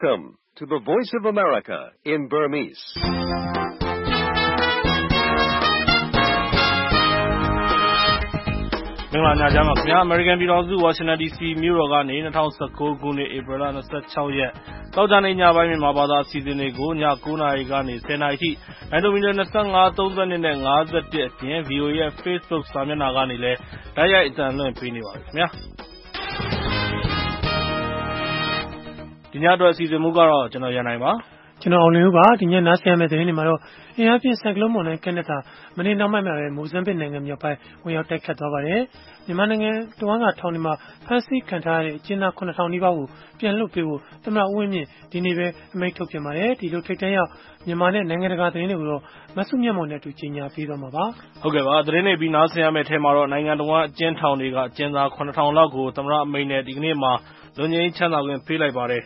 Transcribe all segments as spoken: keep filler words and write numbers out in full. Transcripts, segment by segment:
Welcome to the Voice of America in Burmese. ။မင်္ဂလာညချမ်းပါခင်ဗျာ American ပြည်တော်စု Washington ဒီ စီ မြို့တော်ကနေ၂၀၁၉ခုနှစ်ဧပြီလ၂၆ရက်သောကြာနေ့ညပိုင်းမြန်မာဘာသာအစီအစဉ်တွေကိုည၉နာရီကနေ၁၀နာရီထိနိုင်တိုမီတာ၂၅ ၃၂နဲ့၅၁အပြင် ဗီအိုအေ ရဲ့ Facebook စာမျက်နှာကနေလည်းတိုက်ရိုက်အသံလွှင့်ပေးနေပါပြီခင်ဗျာဒီညအတွက်အစီအစဉ်မူကတော့ကျွန်တော်ရန်နိုင်ပါကျွန်တော်အောင်လင်းဦးပါဒီညနားဆင်ရမယ့်သတင်းတွေမှာတော့အင်အားပြင်းဆိုင်ကလုန်းမုန်တိုင်းကနက်တာမနေ့နောက်ပိုင်းမှာပဲမိုဇမ်ဘစ်နိုင်ငံမြောက်ပိုင်းဝင်ရောက်တိုက်ခတ်သွားပါတယ်မြန်မာနိုင်ငံတဝန်းကထောင်တွေမှာဖမ်းဆီးခံထားရတဲ့အကျဉ်းသားခုနှစ်ထောင်နီးပါးကိုပြန်လွှတ်ပေးဖို့သမ္မတဦးဝင်းမြင့်ဒီနေ့ပဲအမိန့်ထုတ်ပြန်ပါတယ်ဒီလိုထိပ်တန်းရောက်မြန်မာနဲ့နိုင်ငံတကာသတင်းတွေကိုတော့မဆုမြတ်မော်နဲ့အတူကြီးညာပေးသွားမှာပါဟုတ်ကဲ့ပါသတင်းတွေပြီးနားဆင်ရမယ့်အထက်မှာတော့နိုင်ငံတဝန်းအကျဉ်းထောင်တွေကအကျဉ်းသားခုနှစ်ထောင်လောက်ကိုသမ္မတအမိန့်နဲ့ဒီကနေ့မှာလွန်ငင်းချမ်းသာခွင့်ပေးလိုက်ပါတယ်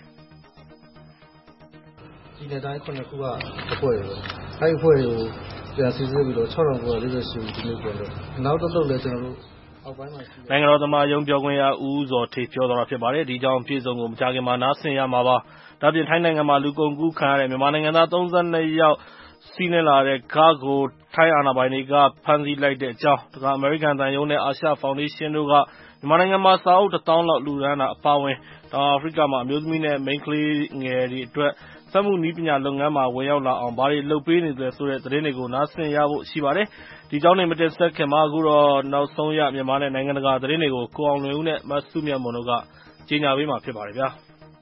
ဒီနေ့တိုင်းခုနှစ်ခုကအဖွဲ့တွေအဲ့ဒီအဖွဲ့တွေကိုပြန်စီစစ်ပြီးတော့၆ထောင်ကိုလေးပဲရှိဒီနေ့ပြန်လို့နောက်တစ်လုပ်လဲကျွန်တော်တို့အောက်ပိုင်းမှာရှိနိုင်ငံတော်သမ္မတရုံးပြောခွင့်ရဦးဇော်ဌေးပြောသွားတာဖြစ်ပါတယ်ဒီကြောင်းပြည်စုံကိုမကြခင်မှာနားဆင်ရမှာပါဒါပြင်ထိုင်းနိုင်ငံမှာလူကုန်ကူးခံရတဲ့မြန်မာနိုင်ငံသား၃၂ယောက်စီးနှင်လာတဲ့ကားကိုထိုင်းအာဏာပိုင်တွေကဖမ်းဆီးလိုက်တဲ့အကြောင်းတခါအမေရိကန်တန်ယုံနဲ့အာရှဖောင်ဒေးရှင်းတို့ကမြန်မာနိုင်ငံမှာစာအုပ်တစ်သောင်းလောက်လူဒန်းတာအပါအဝင်တောင်အာဖရိကမှာအမျိုးသမီးနဲ့မိန်းကလေးငယ်တွေအတွက်စက်မှုနည်းပညာလုပ်ငန်းမှာဝင်ရောက်လာအောင်ဘာတွေလုပ်ပေးနေလဲဆိုတဲ့သတင်းတွေကိုနားဆင်ရဖို့ရှိပါတယ်ဒီကြောင်းနေမတင်ဆက်ခင်မှာအခုတော့နောက်ဆုံးရမြန်မာနဲ့နိုင်ငံတကာသတင်းတွေကိုကိုအောင်လွင်ဦးနဲ့မဆုမြတ်မွန်တို့ကကြီးညာပေးမှာဖြစ်ပါတယ်ဗျာ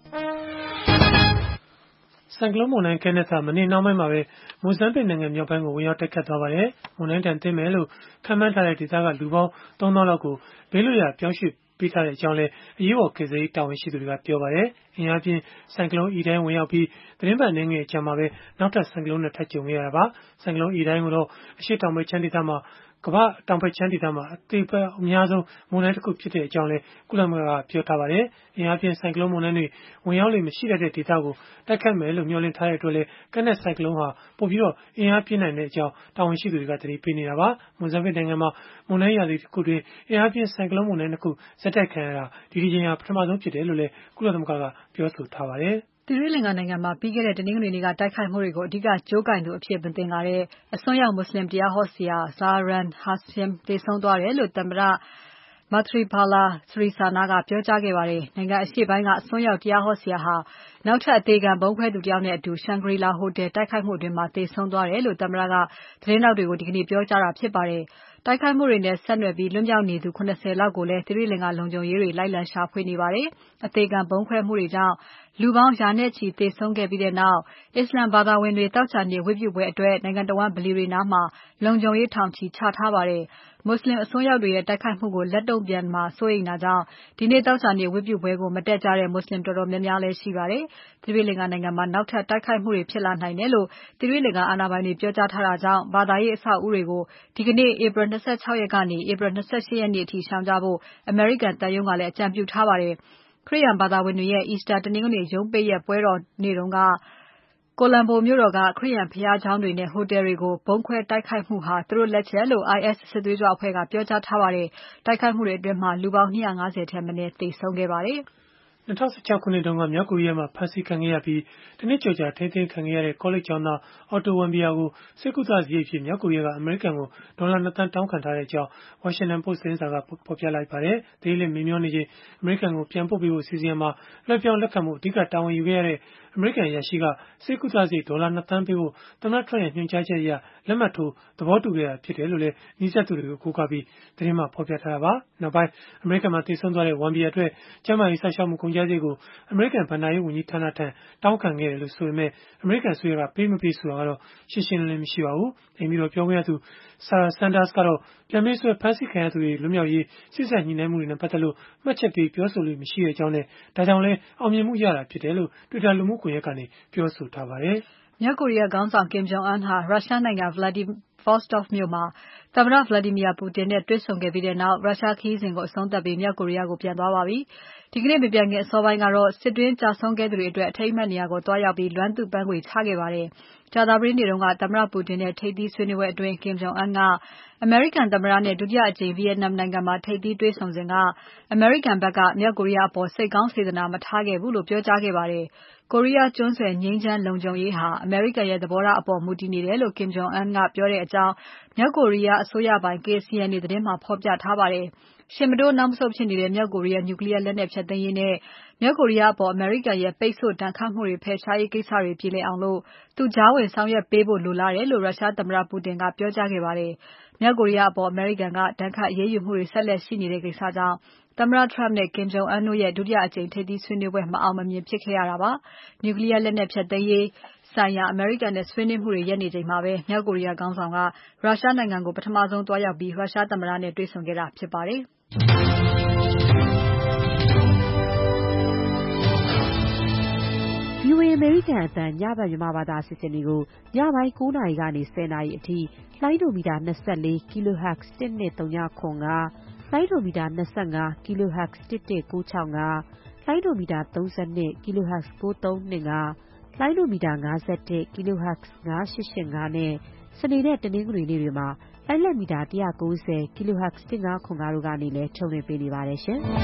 ဆိုင်ကလုန်းမုန်တိုင်းကနက်တာမနေ့နောက်ပိုင်းမှာပဲမိုဇမ်ဘစ်နိုင်ငံမြောက်ပိုင်းကိုဝင်ရောက်တိုက်ခတ်သွားပါတယ်မုန်တိုင်းတန်သိမ်းမယ်လို့ခန့်မှန်းထားတဲ့ဒေသကလူပေါင်းသုံးသောင်းလောက်ကိုဘေးလွတ်ရာပြောင်းရွှေ့ပေးထားတဲ့အကြောင်းလည်းအရေးပေါ်ကယ်ဆယ်ရေးတာဝန်ရှိသူတွေကပြောပါတယ်။အင်အားပြင်းဆိုင်ကလုန်းအီတိုင်းဝင်ရောက်ပြီးသတင်းပတ်နေငယ်အကြာမှာပဲနောက်ထပ်ဆိုင်ကလုန်းနဲ့ထပ်ကြုံခဲ့ရတာပါ။ဆိုင်ကလုန်းအီတိုင်းကိုတော့အရှေ့တောင်ဘက်ချမ်းဒေသမှာကမ္ဘာတောင်ဘက်ချမ်းဒေသမှာအသေးပဲအများဆုံးမုန်တိုင်းတစ်ခုဖြစ်တဲ့အကြောင်းလည်းကုလသမဂ္ဂကပြောထားပါတယ်။အင်အားပြင်းဆိုင်ကလုန်းမုန်တိုင်းတွေဝင်ရောက်လေမရှိတဲ့ဒေသကိုတိုက်ခတ်မယ်လို့မျှော်လင့်ထားတဲ့အတွက်လည်းကနက်ဆိုင်ကလုန်းဟာပိုပြီးတော့အင်အားပြင်းနိုင်တဲ့အကြောင်းတာဝန်ရှိသူတွေကသတိပေးနေတာပါ။မွန်ဇမ်ဘစ်နိုင်ငံမှာမုန်တိုင်းရာသီတစ်ခုတွင်အင်အားပြင်းဆိုင်ကလုန်းမုန်တိုင်းတစ်ခုဇက်တိုက်ခံရတာဒီဒီချိန်ဟာပထမဆုံးဖြစ်တယ်လို့လည်းကုလသမဂ္ဂကပြောဆိုထားပါတယ်။သီရိလင်္ကာနိုင်ငံမှာပြီးခဲ့တဲ့တနင်္ဂနွေနေ့ကတိုက်ခိုက်မှုတွေကိုအဓိကကြိုးကိုင်သူအဖြစ်မတင်လာတဲ့အစွန်းရောက်မွတ်စလင်တရားဟောဆရာ Zahran Hashim သေဆုံးသွားတယ်လို့သမ္မတ Maithripala Sirisena ကပြောကြားခဲ့ပါတယ်။နိုင်ငံအရှေ့ပိုင်းကအစွန်းရောက်တရားဟောဆရာဟာနောက်ထပ်အသေးခံဗုံးခွဲသူတယောက်နဲ့အတူ Shangri-La Hotel တိုက်ခိုက်မှုအတွင်းသေဆုံးသွားတယ်လို့သမ္မတကသတင်းထောက်တွေကိုဒီကနေ့ပြောကြားတာဖြစ်ပါတယ်။တိုက်ခိုက်မှုတွေနဲ့ဆက်နွယ်ပြီးလွတ်မြောက်နေသူ၇၀လောက်ကိုလည်းသီရိလင်္ကာလုံခြုံရေးတွေလိုက်လံရှာဖွေနေပါတယ်။အသေးခံဗုံးခွဲမှုတွေကြောင့်လူပေါင်းရာနဲ့ချီသေဆုံးခဲ့ပြီးတဲ့နောက်အစ္စလာမ်ဘာသာဝင်တွေတောက်ချာနေဝတ်ပြုပွဲအတွက်နိုင်ငံတော်ဝန်ဗလီတွေနားမှာလုံခြုံရေးထောင်ချီချထားပါတယ်။မွတ်စလင်အစွန်းရောက်တွေရဲ့တိုက်ခိုက်မှုကိုလက်တုံ့ပြန်မှာစိုးရိမ်တာကြောင့်ဒီနေ့တောက်ချာနေဝတ်ပြုပွဲကိုမတက်ကြတဲ့မွတ်စလင်တော်တော်များများလည်းရှိပါတယ်။သီရိလင်္ကာနိုင်ငံမှာနောက်ထပ်တိုက်ခိုက်မှုတွေဖြစ်လာနိုင်တယ်လို့သီရိလင်္ကာအာဏာပိုင်တွေပြောကြားထားတာကြောင့်ဘာသာရေးအဆောက်အဦတွေကိုဒီကနေ့ဧပြီ၂၆ရက်ကနေဧပြီ၂၈ရက်နေ့အထိရှောင်ကြဖို့အမေရိကန်တပ်ရုံးကလည်းအကြံပြုထားပါတယ်။ခရစ်ယာန်ဘာသာဝင်တွေရဲ့ Easter တနင်္ဂနွေရုံးပိတ်ရက်ပွဲတော်နေ့တုန်းကကိုလံဘိုမြို့တော်ကခရစ်ယာန်ဘုရားကျောင်းတွေနဲ့ဟိုတယ်တွေကိုဗုံးခွဲတိုက်ခိုက်မှုဟာသူတို့လက်ချက်လို့ I S စစ်သွေးကြွအဖွဲ့ကပြောကြားထားပါတယ်။တိုက်ခိုက်မှုတွေအတွင်းမှာလူပေါင်း၂၅၀ထက်မနည်းသေဆုံးခဲ့ပါတယ်။၂၀၁၆ခုနှစ်တုန်းကမြောက်ကိုရီးယားမှာဖမ်းဆီးခံခဲ့ရပြီးတနစ်ကျော်ကြာထိန်းသိမ်းခံခဲ့ရတဲ့ကောလိပ်ကျောင်းသား Otto Warmbier ကိုစိတ်ကုသစရိတ်ဖြစ်မြောက်ကိုရီးယားကအမေရိကန်ကိုဒေါ်လာနှစ်သန်းတောင်းခံထားတဲ့အကြောင်း Washington Post သတင်းစာကဖော်ပြလိုက်ပါတယ်။ဒေးလစ်မေမျောနေချိန်အမေရိကန်ကိုပြန်ပို့ပေးဖို့စီစဉ်မှာလွှဲပြောင်းလက်ခံမှုအဓိကတာဝန်ယူခဲ့ရတဲ့အမေရိကန်အရာရှိကစိတ်ကုသစရိတ်ဒေါ်လာနှစ်သန်းပေးဖို့သမ္မတထရန့်ရဲ့ညွှန်ကြားချက်အရလက်မှတ်ထိုးသဘောတူခဲ့တာဖြစ်တယ်လို့လည်းနှိစက်သူတွေကိုကိုးကားပြီးသတင်းမှာဖော်ပြထားတာပါ။နောက်ပိုင်းအမေရိကန်မှာတည်ဆုံသွားတဲ့ Warmbier အတွက်ကျန်းမာရေးစောင့်ရှောက်မှုကုန်ကျစရိတ်ကိုအမေရိကန်ဗဏ္ဍာရေးဝန်ကြီးဌာနထံတောင်းခံခဲ့တယ်လို့ဆိုပေမဲ့အမေရိကန်အစိုးရကပေးမပေးဆိုတာကတော့ရှင်းရှင်းလင်းလင်းမရှိပါဘူး။အိမ်ပြည်တော်ပြောခွင့်ရသူ Sarah Sanders ကတော့ပြန်ပေးဆွဲဖမ်းဆီးခံရသူတွေလွတ်မြောက်ရေးစစ်ဆက်ညှိနှိုင်းမှုတွေနဲ့ပတ်သက်လို့မှတ်ချက်ပေးပြောဆိုလို့မရှိတဲ့အကြောင်းနဲ့ဒါကြောင့်လည်းအောင်မြင်မှုရတာဖြစ်တယ်လို့ Twitter လူမှုကွန်ရက်ကနေပြောဆိုထားပါတယ်။မြောက်ကိုရီးယားခေါင်းဆောင် Kim Jong Un ဟာရုရှားနိုင်ငံ Vladivostok မြို့မှာသမ္မတ Vladimir Putin နဲ့တွေ့ဆုံခဲ့ပြီးတဲ့နောက်ရုရှားခရီးစဉ်ကိုအဆုံးသတ်ပြီးမြောက်ကိုရီးယားကိုပြန်သွားပါပြီ။ဒီကနေ့မပြန်ခင်အစောပိုင်းကတော့စစ်တွင်းကြာဆုံးခဲ့သူတွေအတွက်အထိမ်းအမှတ်နေရာကိုတွားရောက်ပြီးလွမ်းသူ့ပန်းခွေချခဲ့ပါတယ်။ကြာသပတေးနေ့တုန်းကသမ္မတပူတင်နဲ့ထိပ်သီးဆွေးနွေးပွဲအတွင်း Kim Jong Un ကအမေရိကန်သမ္မတနဲ့ဒုတိယအကြိမ်ဗီယက်နမ်နိုင်ငံမှာထိပ်သီးတွေ့ဆုံစဉ်ကအမေရိကန်ဘက်ကမြောက်ကိုရီးယားအပေါ်စိတ်ကောင်းစေတနာမထားခဲ့ဘူးလို့ပြောကြားခဲ့ပါတယ်။ကိုရီးယားကျွန်းဆွယ်ငြိမ်းချမ်းလုံခြုံရေးဟာအမေရိကန်ရဲ့သဘောထားအပေါ်မူတည်နေတယ်လို့ Kim Jong Un ကပြောတဲ့အကြောင်းမြောက်ကိုရီးယားအစိုးရပိုင် K C N A သတင်းမှာဖော်ပြထားပါတယ်။ရှင်မတိုးနောက်မဆုတ်ဖြစ်နေတဲ့မြောက်ကိုရီးယားနျူကလီးယားလက်နက်ဖျက်သိမ်းရေးနဲ့မြောက်ကိုရီးယားအပေါ်အမေရိကန်ရဲ့ပိတ်ဆို့ဒဏ်ခတ်မှုတွေဖယ်ရှားရေးကိစ္စတွေပြေလည်အောင်သူကြားဝင်ဆောင်ရွက်ပေးဖို့လိုလားတယ်လို့ရုရှားသမ္မတပူတင်ကပြောကြားခဲ့ပါတယ်။မြောက်ကိုရီးယားအပေါ်အမေရိကန်ကဒဏ်ခတ်အရေးယူမှုတွေဆက်လက်ရှိနေတဲ့ကိစ္စကြောင့်သမ္မတ Trump နဲ့ Kim Jong Un တို့ရဲ့ဒုတိယအကြိမ်ထိပ်သီးဆွေးနွေးပွဲမအောင်မမြင်ဖြစ်ခဲ့ရတာပါ။နျူကလီးယားလက်နက်ဖျက်သိမ်းရေးဆိုင်ရာအမေရိကန်နဲ့ဆွေးနွေးမှုတွေရပ်နေချိန်မှာပဲမြောက်ကိုရီးယားခေါင်းဆောင်ကရုရှားနိုင်ငံကိုပထမဆုံးသွားရောက်ပြီးရုရှားသမ္မတနဲ့တွေ့ဆုံခဲ့တာဖြစ်ပါတယ်။ဗွီအိုအေ အမေရိကန်အသံညဘက်မြန်မာဘာသာအစီအစဉ်တွေကိုညပိုင်း ၉ နာရီကနေ ၁၀ နာရီအထိလိုင်းဒိုမီတာ ၂၄ kHz တစ်နှစ်၃၀၇ ကလိုင်းဒိုမီတာ၂၅ kHz တစ်တစ်၉၆၅လိုင်းဒိုမီတာ၃၂ kHz ၉၃၂၅လိုင်းဒိုမီတာ၅၁ kHz ၅၈၈၅နဲ့စနေနဲ့တနင်္ဂနွေနေ့တွေမှာလိုင်းလက်မီတာ၁၉၀ kHz တစ်၅၇၅တို့ကနေလည်းထုတ်လွှင့်ပေးနေပါတယ်ရှင်။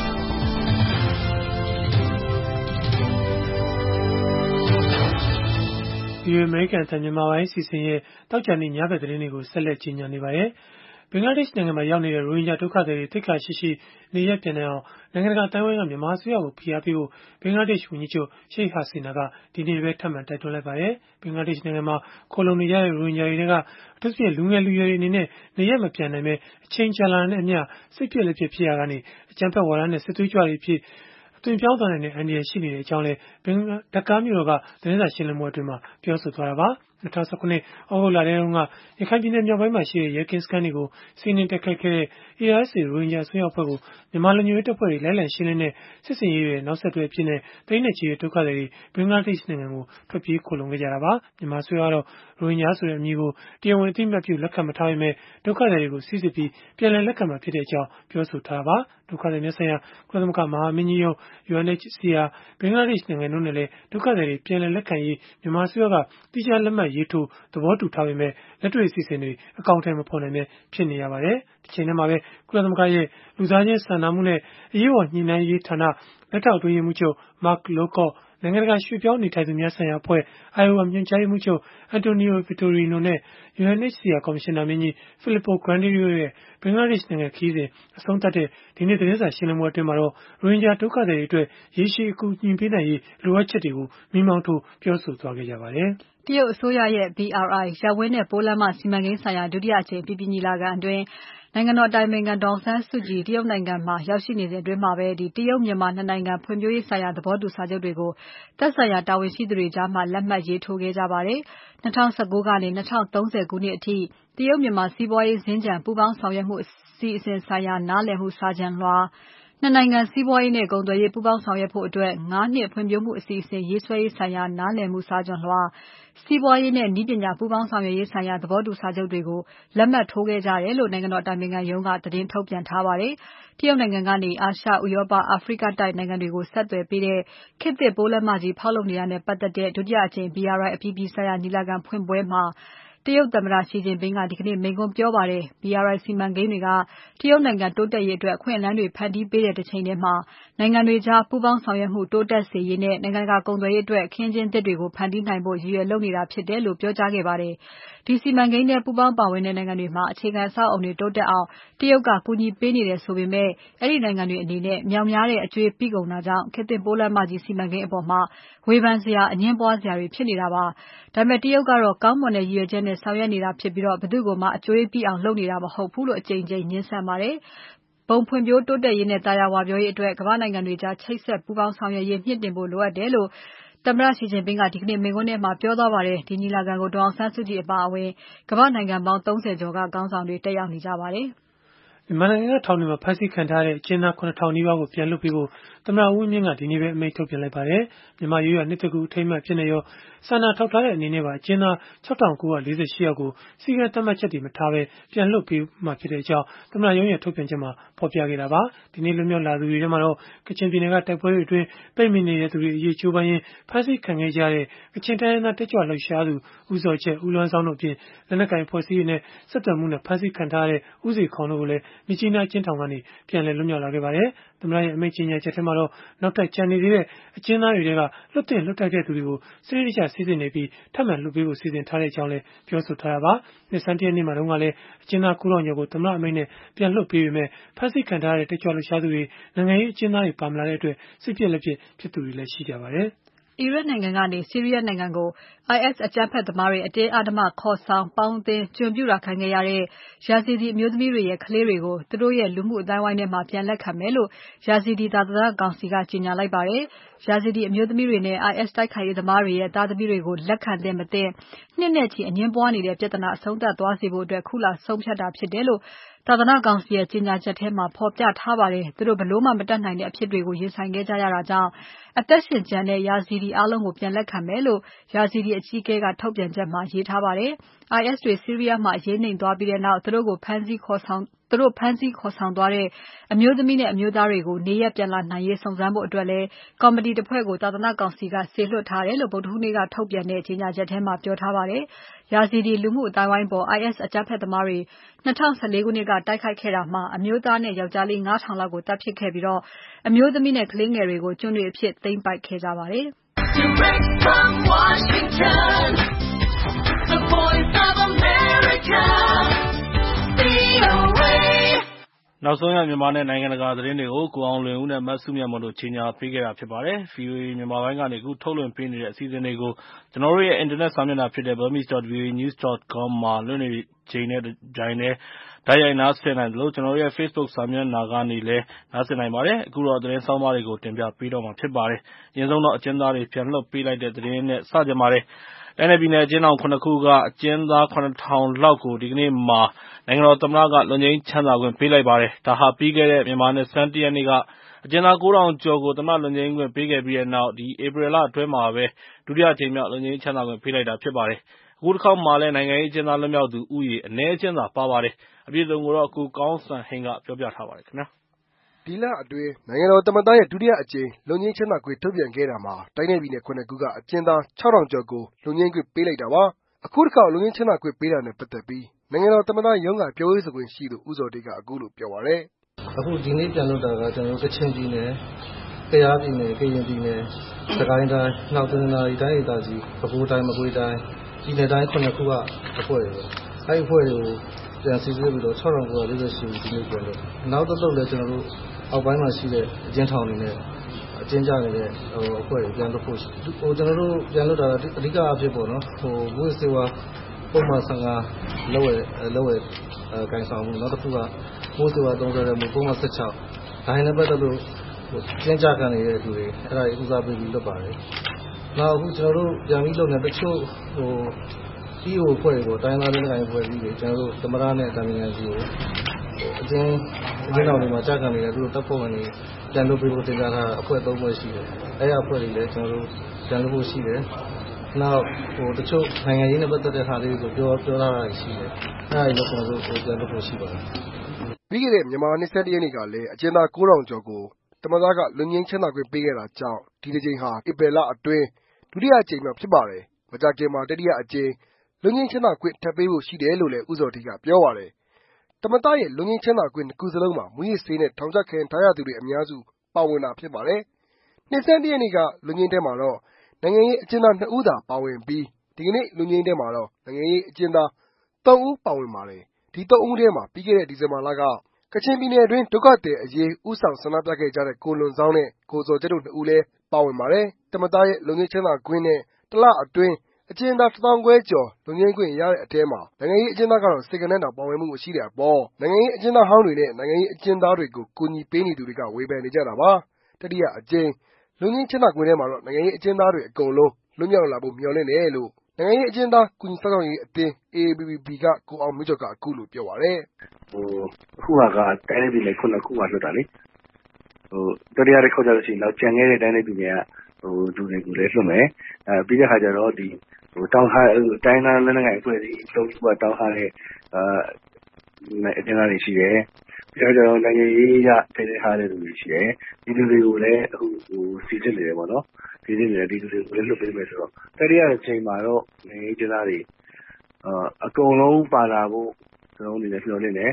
ဒီအမေရိကန်အသံမြန်မာပိုင်းစီစဉ်ရဲ့တောက်ကြနေညဘက်သတင်းတွေကိုဆက်လက်ကြီးညာနေပါတယ်။ဘင်္ဂလားဒေ့ရှ်နိုင်ငံမှာရောက်နေတဲ့ရိုဟင်ဂျာဒုက္ခသည်တွေတိတ်ခါရှိရှိနေရပြန်နိုင်အောင်နိုင်ငံတကာအတိုင်းအဝိုင်းကမြန်မာအစိုးရကိုဖိအားပေးဖို့ဘင်္ဂလားဒေ့ရှ်ဝန်ကြီးချုပ် Sheikh Hasina ကဒီနေ့ပဲထပ်မံတိုက်တွန်းလိုက်ပါတယ်။ဘင်္ဂလားဒေ့ရှ်နိုင်ငံမှာခိုလုံနေကြတဲ့ရိုဟင်ဂျာတွေကအထူးသဖြင့်လူငယ်လူရွယ်တွေအနေနဲ့နေရမပြန်နိုင်ပဲအချိန်ကြာလာတဲ့အမျှစိတ်ပြည့်လက်ပြည့်ဖြစ်ရကနေအကြမ်းဖက်ဝါဒနဲ့စစ်သွေးကြွတွေဖြစ်အသွင်ပြောင်းသွားနိုင်တဲ့အန္တရာယ်ရှိနေတဲ့အကြောင်းလည်းဘင်္ဂလားဒက္ကားမြို့တော်ကသတင်းစာရှင်းလင်းပွဲအတွင်းမှာပြောဆိုသွားတာပါ။၂၀၁၇ ဩဂုတ်လထဲတုန်းကရခိုင်ပြည်နယ်မြောက်ပိုင်းမှာရှိတဲ့ရဲကင်းစခန်းတွေကိုစီးနင်းတိုက်ခိုက်ခဲ့တဲ့ A R S A ရိုဟင်ဂျာအစွန်းရောက်အဖွဲ့ကိုမြန်မာလူမျိုးရေးတပ်ဖွဲ့တွေလိုက်လံရှင်းလင်းတဲ့စစ်စင်ရေးတွေနောက်ဆက်တွဲအဖြစ်နဲ့တိန်းနဲ့ချီတဲ့ဒုက္ခသည်တွေဘင်္ဂလားဒေ့ရှ်နိုင်ငံကိုထွက်ပြေးခိုလုံခဲ့ကြတာပါ။မြန်မာအစိုးရကတော့ရိုဟင်ဂျာဆိုတဲ့အမည်ကိုတရားဝင်အသိအမှတ်ပြုလက်ခံမထားပေမဲ့ဒုက္ခသည်တွေကိုစိစစ်ပြီးပြန်လည်လက်ခံမှာဖြစ်တဲ့အကြောင်းပြောဆိုထားတာပါ။ဒုက္ခသည်များဆိုင်ရာကုလသမဂ္ဂမဟာမင်းကြီးရုံး U N H C R ဘင်္ဂလားဒေ့ရှ်နိုင်ငံတို့နဲ့လည်းဒုက္ခသည်တွေပြန်လည်လက်ခံရေးမြန်မာအစိုးရကတိကျလက်မှတ်ရေးထိုးသဘောတူထားပေမဲ့လက်တွေ့အစီအစဉ်တွေအကောင့်ထဲမဖော်နိုင်ပဲဖြစ်နေရပါတယ်။ဒီချိန်ထဲမှာပဲကုလသမဂ္ဂရဲ့လူသားချင်းစာနာမှုနဲ့အရေးပေါ်ညှိနှိုင်းရေးဌာနလက်ထောက်အတွင်းရေးမှူးချုပ် Mark Lowcock နိုင်ငံတကာရွှေ့ပြောင်းနေထိုင်သူများဆိုင်ရာအဖွဲ့ I O M ညွှန်ကြားရေးမှူးချုပ် Antonio Vitorino နဲ့ U N H C R ကော်မရှင်နာမင်းကြီး Filippo Grandi တို့ရဲ့ဘင်္ဂလားဒေ့ရှ်နိုင်ငံခရီးစဉ်အဆုံးသတ်တဲ့ဒီနေ့သတင်းစာရှင်းလင်းပွဲအတွင်းမှာတော့ရိုဟင်ဂျာဒုက္ခသည်တွေအတွက်ရေရှည်အကူအညီပေးနိုင်ရေးလိုအပ်ချက်တွေကိုမိမောင်းထိုးပြောဆိုသွားခဲ့ကြပါတယ်။တရုတ်အစိုးရရဲ့ B R I ရပ်ဝန်းနဲ့ပိုးလမ်းမစီမံကိန်းဆိုင်ရာဒုတိယအကြိမ်အပြည်ပြည်ညီလာခံအတွင်းနိုင်ငံတော်အတိုင်ပင်ခံဒေါ်အောင်ဆန်းစုကြည်တရုတ်နိုင်ငံမှာရောက်ရှိနေစဉ်အတွင်းမှာပဲတရုတ်မြန်မာနှစ်နိုင်ငံဖွံ့ဖြိုးရေးဆိုင်ရာသဘောတူစာချုပ်တွေကိုသက်ဆိုင်ရာတာဝန်ရှိသူတွေကြားမှာလက်မှတ်ရေးထိုးခဲ့ကြပါတယ်။၂၀၁၉ကနေ၂၀၃၀ခုနှစ်အထိတရုတ်မြန်မာစီးပွားရေးစင်္ကြန်ပူးပေါင်းဆောင်ရွက်မှုအစီအစဉ်ဆိုင်ရာနားလည်မှုစာချွန်လွှာနှစ်နိုင်ငံစီးပွားရေးနဲ့ကုန်သွယ်ရေးပူးပေါင်းဆောင်ရွက်ဖို့အတွက်၅နှစ်ဖွံ့ဖြိုးမှုအစီအစဉ်ရေးဆွဲရေးဆိုင်ရာနားလည်မှုစာချွန်လွှာစီးပွားရေးနဲ့နည်းပညာပူးပေါင်းဆောင်ရွက်ရေးဆိုင်ရာသဘောတူစာချုပ်တွေကိုလက်မှတ်ထိုးခဲ့ကြတယ်လို့နိုင်ငံတော်အတိုင်ပင်ခံရုံးကသတင်းထုတ်ပြန်ထားပါတယ်။တရုတ်နိုင်ငံကနေအာရှ၊ဥရောပ၊အာဖရိကတိုက်နိုင်ငံတွေကိုဆက်သွယ်ပေးတဲ့ခေတ်သစ်ပိုးလမ်းမကြီးဖောက်လုပ်နေတာနဲ့ပတ်သက်တဲ့ဒုတိယအကြိမ် B R I အပြည်ပြည်ဆိုင်ရာညီလာခံဖွင့်ပွဲမှာတရုတ်သမ္မတ Xi Jinping ကဒီကနေ့မိန့်ခွန်းပြောပါတယ်။ B R I စီမံကိန်းတွေကတရုတ်နိုင်ငံတိုးတက်ရေးအတွက်အခွင့်အလမ်းတွေဖန်တီးပေးတဲ့တချိန်ထဲမှာနိုင်ငံတွေကြားပူးပေါင်းဆောင်ရွက်မှုတိုးတက်စေရေးနဲ့နိုင်ငံတကာကုန်သွယ်ရေးအတွက်အခင်းအကျင်းသစ်တွေကိုဖန်တီးနိုင်ဖို့ရည်ရွယ်လုပ်နေတာဖြစ်တယ်လို့ပြောကြားခဲ့ပါတယ်။ဒီစီမံကိန်းထဲပူးပေါင်းပါဝင်တဲ့နိုင်ငံတွေမှာအခြေခံအဆောက်အအုံတွေတိုးတက်အောင်တရုတ်ကကူညီပေးနေတယ်ဆိုပေမဲ့အဲဒီနိုင်ငံတွေအနေနဲ့မြောက်များတဲ့အကြွေးပိကုန်တာကြောင့်ခေတ်သစ်ပိုးလမ်းမကြီးစီမံကိန်းအပေါ်ဝေဖန်စရာအငြင်းပွားစရာတွေဖြစ်နေတာပါ။ဒါပေမဲ့တရုတ်ကတော့ကောင်းမွန်တဲ့ရည်ရွယ်ချက်နဲ့ဆောင်ရွက်နေတာဖြစ်ပြီးဘယ်သူ့ကိုမှအကြွေးပိအောင်လုပ်နေတာမဟုတ်ဘူးလို့အကြိမ်ကြိမ်ငြင်းဆန်ပါတယ်။ဘုံဖွံ့ဖြိုးတိုးတက်ရေးနဲ့သာယာဝပြောရေးအတွက်ကမ္ဘာ့နိုင်ငံတွေကြားချိတ်ဆက်ပူးပေါင်းဆောင်ရွက်ရေးမြှင့်တင်ဖို့လိုအပ်တယ်လို့သမ္မတ Xi Jinping ကဒီကနေ့မိန့်ခွန်းထဲမှာပြောသွားပါတယ်။ဒီညီလာခံကိုဒေါ်အောင်ဆန်းစုကြည်အပါအဝင်ကမ္ဘာ့နိုင်ငံပေါင်း၃၀ကျော်ကခေါင်းဆောင်တွေတက်ရောက်နေကြပါတယ်။မြန်မာနိုင်ငံကထောင်တွေမှာဖမ်းဆီးခံထားတဲ့အကျဉ်းသားခုနှစ်ထောင်နီးပါးကိုပြန်လွှတ်ပေးဖို့သမ္မတဦးဝင်းမြင့်ကဒီနေ့ပဲအမိန့်ထုတ်ပြန်လိုက်ပါတယ်။မြန်မာရိုးရာနှစ်တကူအထိမ်းအမှတ်ဖြစ်နေရောစာနာထောက်ထားတဲ့အနေနဲ့ပါအကျဉ်းသား၆ထောင်၉ရာ၄၈ယောက်ကိုစီကံသတ်မှတ်ချက်တွေမထားဘဲပြန်လွှတ်ပေးမှဖြစ်တဲ့အကြောင်းသမ္မတရုံးရဲ့ထုတ်ပြန်ချက်မှာဖော်ပြခဲ့တာပါ။ဒီနေ့လွတ်မြောက်လာသူတွေထဲမှာတော့ကချင်ပြည်နယ်ကတိုက်ပွဲတွေအတွင်းပိတ်မိနေတဲ့သူတွေအရေးချိုးပမ်းရင်းဖမ်းဆီးခံခဲ့ကြတဲ့ကချင်တိုင်းရင်းသားတက်ကြွလှုပ်ရှားသူဦးဇော်ချက်ဦးလွမ်းဆောင်တို့အပြင်လက်နက်ကိုင်အဖွဲ့အစည်းတွေနဲ့ဆက်သွယ်မှုနဲ့ဖမ်းဆီးခံထားရတဲ့ဦးစီခေါန်တို့ကိုလည်းမြစ်ကြီးနားအကျဉ်းထောင်ကနေပြန်လည်လွတ်မြောက်လာခဲ့ပါတယ်။သမ္မတရဲ့အမိန့်ကြေညာချက်ထဲမှာတော့နောက်ထပ်ကျန်နေသေးတဲ့အကျဉ်းသားတွေထဲကလွတ်တင်လွတ်တိုက်တဲ့သူတွေကိုစနစ်တကျစီစဉ်နေပြီးထပ်မံလွှတ်ပေးဖို့စီစဉ်ထားတဲ့အကြောင်းလည်းပြောဆိုထားတာပါ။နှစ်ဆန်းတရက်နေ့မှာတုန်းကလည်းအကျဉ်းသားကိုးထောင်ကျော်ကိုသမ္မတအမိန့်နဲ့ပြန်လွှတ်ပေးပေမဲ့ဖမ်းဆီးခံထားရတဲ့တက်ကြွလှုပ်ရှားသူတွေနိုင်ငံရေးအကျဉ်းသားတွေပါမလာတဲ့အတွက်စိတ်ပြက်လက်ပြက်ဖြစ်သူတွေလည်းရှိကြပါတယ်။အီရတ်နိုင်ငံကနေဆီးရီးယားနိုင်ငံကို အိုင်အက်စ် အကြမ်းဖက်သမားတွေအတင်းအဓမ္မခေါ်ဆောင်ပေါင်းအသင်းကျွန်ပြုတာခံခဲ့ရတဲ့ Yazidi အမျိုးသမီးတွေရဲ့ကလေးတွေကိုသူတို့ရဲ့လူမှုအသိုင်းအဝိုင်းထဲမှာပြန်လက်ခံမယ်လို့ Yazidi သာသနာ့ကောင်စီကကြေညာလိုက်ပါတယ်။ Yazidi အမျိုးသမီးတွေနဲ့ အိုင်အက်စ် တိုက်ခိုက်ရေးသမားတွေရဲ့သားသမီးတွေကိုလက်ခံသင့်မသင့်နှစ်နဲ့ချီအငြင်းပွားနေတဲ့ပြဿနာအဆုံးသတ်သွားစေဖို့ခုလိုဆုံးဖြတ်တာဖြစ်တယ်လို့သာသနာ့ကောင်စီရဲ့ကြေညာချက်ထဲမှာဖော်ပြထားပါတယ်။သူတို့ဘယ်လို့မှမတတ်နိုင်တဲ့အဖြစ်တွေကိုရင်ဆိုင်ခဲ့ကြရတာကြောင့်အသက်ရှင်ကျန်တဲ့ Yazidi အားလုံးကိုပြန်လက်ခံမယ်လို့ Yazidi အကြီးအကဲကထုတ်ပြန်ချက်မှာရေးထားပါတယ်။ အိုင်အက်စ်တွေဆီးရီးယားမှာအရေးနိမ့်သွားပြီးနောက်သူတို့ကိုဖမ်းဆီးခေါ်ဆောင်သူတို့ဖမ်းဆီးခေါ်ဆောင်သွားတဲ့အမျိုးသမီးနဲ့အမျိုးသားတွေကိုနေရပ်ပြန်လာနိုင်ရေးစုံစမ်းဖို့အတွက်လည်းကော်မတီတစ်ဖွဲ့ကိုသာသနာ့ကောင်စီကစေလွှတ်ထားတယ်လို့ဗုဒ္ဓဟူးနေ့ကထုတ်ပြန်တဲ့ကြေညာချက်ထဲမှာပြောထားပါတယ်။ Yazidi လူမှုအသိုင်းအဝိုင်းပေါ် အိုင်အက်စ် အကြမ်းဖက်သမားတွေ၂၀၁၄ ခုနှစ်ကတိုက်ခိုက်ခဲ့တာမှာအမျိုးသားနဲ့ယောင်္ကျားလေး ငါးထောင်လောက်ကိုသတ်ဖြတ်ခဲ့ပြီးအမျိုးသမီးနဲ့ကလေးငယ်တွေကိုကျွန်တွေအဖြစ်သိမ်းပိုက်ခဲ့ကြပါတယ်။ Direct from Washington, the voice of America, V O A နောက်ဆုံးရမြန်မာနဲ့နိုင်ငံတကာသတင်းတွေကိုကိုအောင်လွင်ဦးနဲ့မဆုမြတ်မတို့ကြီးညာပေးခဲ့တာဖြစ်ပါတယ်။ ဗီအိုအေမြန်မာပိုင်းကနေအခုထုတ်လွှင့်ပေးနေတဲ့အစီအစဉ်တွေကိုကျွန်တော်တို့ရဲ့အင်တာနက်စာမျက်နှာဖြစ်တဲ့ burmese dot v o a news dot com မှာလွှင့်နေချိန်နဲ့တပြိုင်တည်းတိုက်ရိုက်နားဆင်နိုင်သလိုကျွန်တော်တို့ရဲ့ Facebook စာမျက်နှာကနေလည်းနားဆင်နိုင်ပါတယ်။အခုတော့သတင်းဆောင်းပါးတွေကိုတင်ပြပေးတော့မှာဖြစ်ပါတယ်။အရင်ဆုံးတော့အကျဉ်းသားတွေပြန်လွှတ်ပေးလိုက်တဲ့သတင်းနဲ့စကြပါမယ်။တိုင်းနယ်ပြည်နယ်အကျဉ်းထောင် ခုနစ်ခုကအကျဉ်းသား ခုနစ်ထောင်လောက်ကိုဒီကနေ့မှာနိုင်ငံတော်သမ္မတကလွတ်ငြိမ်းချမ်းသာခွင့်ပေးလိုက်ပါတယ်။ဒါဟာပြီးခဲ့တဲ့မြန်မာနှစ်ဆန်းတရက်နေ့ကအကျဉ်းသားကိုးထောင်ကျော်ကိုသမ္မတလွတ်ငြိမ်းခွင့်ပေးခဲ့ပြီးတဲ့နောက်ဧပြီလအတွင်းမှာပဲဒုတိယအကြိမ်မြောက်လွတ်ငြိမ်းချမ်းသာခွင့်ပေးလိုက်တာဖြစ်ပါတယ်။အခုတစ်ခေါက်မှာလည်းနိုင်ငံရေးအကျဉ်းသားလွတ်မြောက်သူဦးရေအနည်းအကျဉ်းသာပါပါတယ်။အပြည့်အစုံကိုတော့ကိုကောင်းစံဟိန်းကပြောပြထားပါတယ်ခင်ဗျာ။ဒီလအတွင်းနိုင်ငံတော်သမ္မတရဲ့ဒုတိယအကြိမ်လွတ်ငြိမ်းချမ်းသာခွင့်ထုတ်ပြန်ခဲ့တာမှာတိုင်းနယ်ပြည်နယ်ခုနစ်ခုကအကျဉ်းသားခြောက်ထောင်ကျော်ကိုလွတ်ငြိမ်းခွင့်ပေးလိုက်တာပါ။အခုတစ်ခေါက်လွတ်ငြိမ်းချမ်းသာခွင့်ပေးတာနဲ့ပတ်သက်ပြီးနိုင်ငံတော်သမ္မတရုံးကပြောရေးဆိုခွင့်ရှိသူဦးဇော်ဌေးကအခုလိုပြောပါတယ်။အခုဒီနေ့ပြန်လွတ်တာကကျွန်တော်တို့ကချင်ပြည်နယ်၊ကယားပြည်နယ်၊ကရင်ပြည်နယ်၊စကိုင်းတိုင်း၊နောက်တနင်္သာရီတိုင်းဒေသကြီး၊ပဲခူးတိုင်း၊မကွေးတိုင်းပြည်နယ်တိုင်းခုနစ်ခုကအဖွဲ့တွေပဲ။အဲဒီအဖွဲ့တွေကိုပြန်စီစစ်ပြီးတော့ခြောက်ထောင်ကိုးရာ၄၈ဦးဒီနေ့ပြန်လွတ်။နောက်တစ်သုတ်လည်းကျွန်တော်တို့အောက်ပိုင်းမှာရှိတဲ့အကျဉ်းထောင်တွေနဲ့အကျဉ်းကျနေတဲ့ဟိုအဖွဲ့တွေပြန်လွတ်ဖို့ဟိုကျွန်တော်တို့ပြန်လွတ်တာအဓိကအဖြစ်ပေါ့နော်ဟိုဘုရားစေဝါပုံမှန်ဆံဃာလောဝဲလောဝဲအဲဂိုင်ဆောင်မှုနောက်တစ်ခုကဘုရားစေဝါသုံးတဲ့မှုပုံမှန်ဆက်ချောက်ဒါနဲ့ပတ်သက်လို့ဟိုကျင်းကြခံနေတဲ့သူတွေအဲ့ဒါကြီးဦးစားပေးပြီးလွတ်ပါတယ်နောက်အခုကျွန်တော်တို့ပြန်ပြီးလုပ်နေတချို့ဟိုဒီဟိုဖွဲ့ကိုတိုင်းသားတိုင်းဖွဲ့ပြီးကျွန်တော်တို့သမရနဲ့တာမန်ကြီးကိုအကျဉ်းအကျဉ်းတော်တွေမှာကြာခံနေတဲ့သူတို့တပ်ဖွဲ့ဝင်တွေပြန်လုပ်ပေးဖို့တင်ပြထားအဖွဲ့သုံးဖွဲ့ရှိတယ်အဲ့ရအဖွဲ့တွေလည်းကျွန်တော်တို့ပြန်လုပ်ဖို့ရှိတယ်နောက်ဟိုတချို့နိုင်ငံရေးနဲ့ပတ်သက်တဲ့ဟာလေးကိုပြောပြောလာတာရှိတယ်အဲ့ဒါလည်းကျွန်တော်တို့ပြန်လုပ်ဖို့ရှိပါတယ်ပြီးခဲ့တဲ့မြန်မာနှစ်ဆန်းတရက်နေ့ကလည်းအကျဉ်းသားကိုးထောင်ကျော်ကိုသမ္မတကလွတ်ငြိမ်းချမ်းသာခွင့်ပေးခဲ့တာကြောင့်ဒီတစ်ကြိမ်ဟာဧပြီလအတွင်းဒုတိယအကြိမ်မြောက်ဖြစ်ပါတယ်။မကြာခင်မှာတတိယအကြိမ်လွတ်ငြိမ်းချမ်းသာခွင့်ထပ်ပေးဖို့ရှိတယ်လို့လည်းဦးဇော်ဌေးကပြောပါတယ်။သမ္မတရဲ့လွတ်ငြိမ်းချမ်းသာခွင့်နှစ်ခုစလုံးမှာမူရစ်ဆေးနဲ့ထောင်ချခံထားရသူတွေအများစုပါဝင်တာဖြစ်ပါတယ်။နှစ်ဆန်းတရက်နေ့ကလွတ်ငြိမ်းတဲ့မှာတော့နိုင်ငံရေးအကျဉ်းသားနှစ်ဦးသာပါဝင်ပြီးဒီကနေ့လွတ်ငြိမ်းတဲ့မှာတော့နိုင်ငံရေးအကျဉ်းသားသုံးဦးပါဝင်ပါတယ်။ဒီသုံးဦးထဲမှာပြီးခဲ့တဲ့ဒီဇင်ဘာလကကချင်ပြည်နယ်အတွင်းဒုက္ခသည်အရေးဦးဆောင်ဆန္ဒပြခဲ့ကြတဲ့ကိုလွန်ဇောင်းနဲ့ကိုဇော်ကျက်တို့နှစ်ဦးလည်းပါဝင်ပါတယ်။သမ္မတရဲ့လွတ်ငြိမ်းချမ်းသာခွင့်နဲ့တလအတွင်းအကျဉ်းသားတစ်သောင်းခွဲကျော်လွတ်ငြိမ်းခွင့်ရတဲ့အထဲမှာနိုင်ငံရေးအကျဉ်းသားကတော့စိတ်ကနန်းတောင်ပါဝင်မှုမရှိတဲ့အပေါ်နိုင်ငံရေးအကျဉ်းသားဟောင်းတွေနဲ့နိုင်ငံရေးအကျဉ်းသားတွေကိုကူညီပေးနေသူတွေကဝေဖန်နေကြတာပါ။တတိယအကြိမ်လွတ်ငြိမ်းချမ်းသာခွင့်ထဲမှာတော့နိုင်ငံရေးအကျဉ်းသားတွေအကုန်လုံးလွတ်မြောက်လာဖို့မျှော်လင့်တယ်လို့နိုင်ငံရေးအကျဉ်းသားကူညီစောင့်ရှောက်ရေးအသင်း A A P P B ကကိုအောင်မျိုးကျော်ကအခုလိုပြောပါတယ်။ဟိုအခုကတိုင်းနယ်ပြည်နယ်ခုနှစ်ခုမှလွတ်တာလေ။ဟိုတတိယတစ်ခေါက်ကျလို့ရှိရင်တော့ကြံခဲ့တဲ့တိုင်းနယ်ပြည်နယ်ကဟိုလူတွေကိုလည်းလွတ်မယ်။အဲပြီးတဲ့ခါကျတော့ဒီဟိုတောင်းထားတိုင်းသားလက်နက်ကိုင်အဖွဲ့တွေလုံးစုကတောင်းထားတဲ့အာအကျဉ်းသားတွေရှိတယ်။ပြီးတော့နိုင်ငံရေးရထိန်းထားတဲ့လူတွေရှိတယ်။ဒီလူတွေကိုလည်းအခုဟိုစီစစ်နေတယ်ပေါ့နော်။စီစစ်နေတယ်ဒီလူတွေကိုလည်းလွတ်ပေးမယ်ဆိုတော့တတိယအချိန်မှာတော့နိုင်ငံရေးအကျဉ်းသားတွေအာအကုန်လုံးပါလာဖို့ကျွန်တော်အနေနဲ့ပြောနေတယ်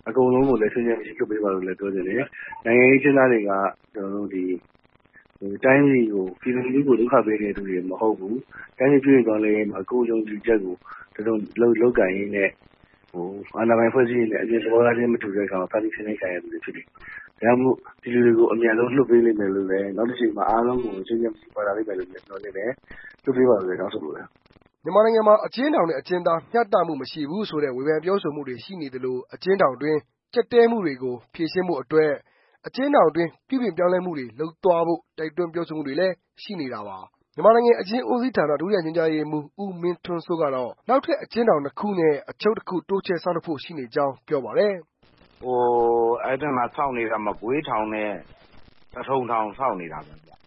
အကုန်လုံးကိုလည်းဆွေးနွေးမရှိလုပ်ပေးပါလို့လည်းပြောချင်တယ်နိုင်ငံရေးကျင်းသားတွေကကျွန်တော်တို့ဒီတိုင်းပြည်ကိုပြည်သူလူထုကိုဒုက္ခပေးတဲ့သူတွေမဟုတ်ဘူးတိုင်းပြည်ပြည်တော်လည်းမှာကိုယ်ယုံကြည်ချက်ကိုတို့လောက်လောက်ကင်ရင်းနဲ့ဟိုအာဏာပိုင်ဖွဲ့စည်းရေးနဲ့အပြင်သဘောထားချင်းမတူတဲ့ကောင်တာတိချင်းနေခံရသူတွေဖြစ်တယ်ဒါမှမဟုတ်ဒီလူတွေကိုအမြန်ဆုံးလွှတ်ပေးလိမ့်မယ်လို့လည်းနောက်တစ်ချိန်မှာအားလုံးကိုချင်းချင်းပေါ်လာလိမ့်မယ်လို့လည်းပြောနေတယ်လွှတ်ပေးပါလို့လည်းတောင်းဆိုလိုတယ်မြန်မာနိုင်ငံမှာအကျဉ်းထောင်နဲ့အကျဉ်းသားမျှတမှုမရှိဘူးဆိုတဲ့ဝေဖန်ပြောဆိုမှုတွေရှိနေသလိုအကျဉ်းထောင်တွင်ကြက်တဲမှုတွေကိုဖြေရှင်းမှုအတွက်အကျဉ်းထောင်တွင်ပြုပြင်ပြောင်းလဲမှုတွေလုပ်သွားဖို့တိုက်တွန်းပြောဆိုမှုတွေလည်းရှိနေတာပါမြန်မာနိုင်ငံအကျဉ်းဦးစီးဌာနဒုတိယညွှန်ကြားရေးမှူးဦးမင်းထွန်းစိုးကတော့နောက်ထပ်အကျဉ်းထောင်တစ်ခုနဲ့အချုပ်တစ်ခုတိုးချဲ့ဆောက်လုပ်ဖို့ရှိနေကြောင်းပြောပါတယ်ဟိုအဲ့ဒါမှဆောက်နေတာမကွေးထောင်နဲ့တထုံထောင်ဆောက်နေတာပဲဗျ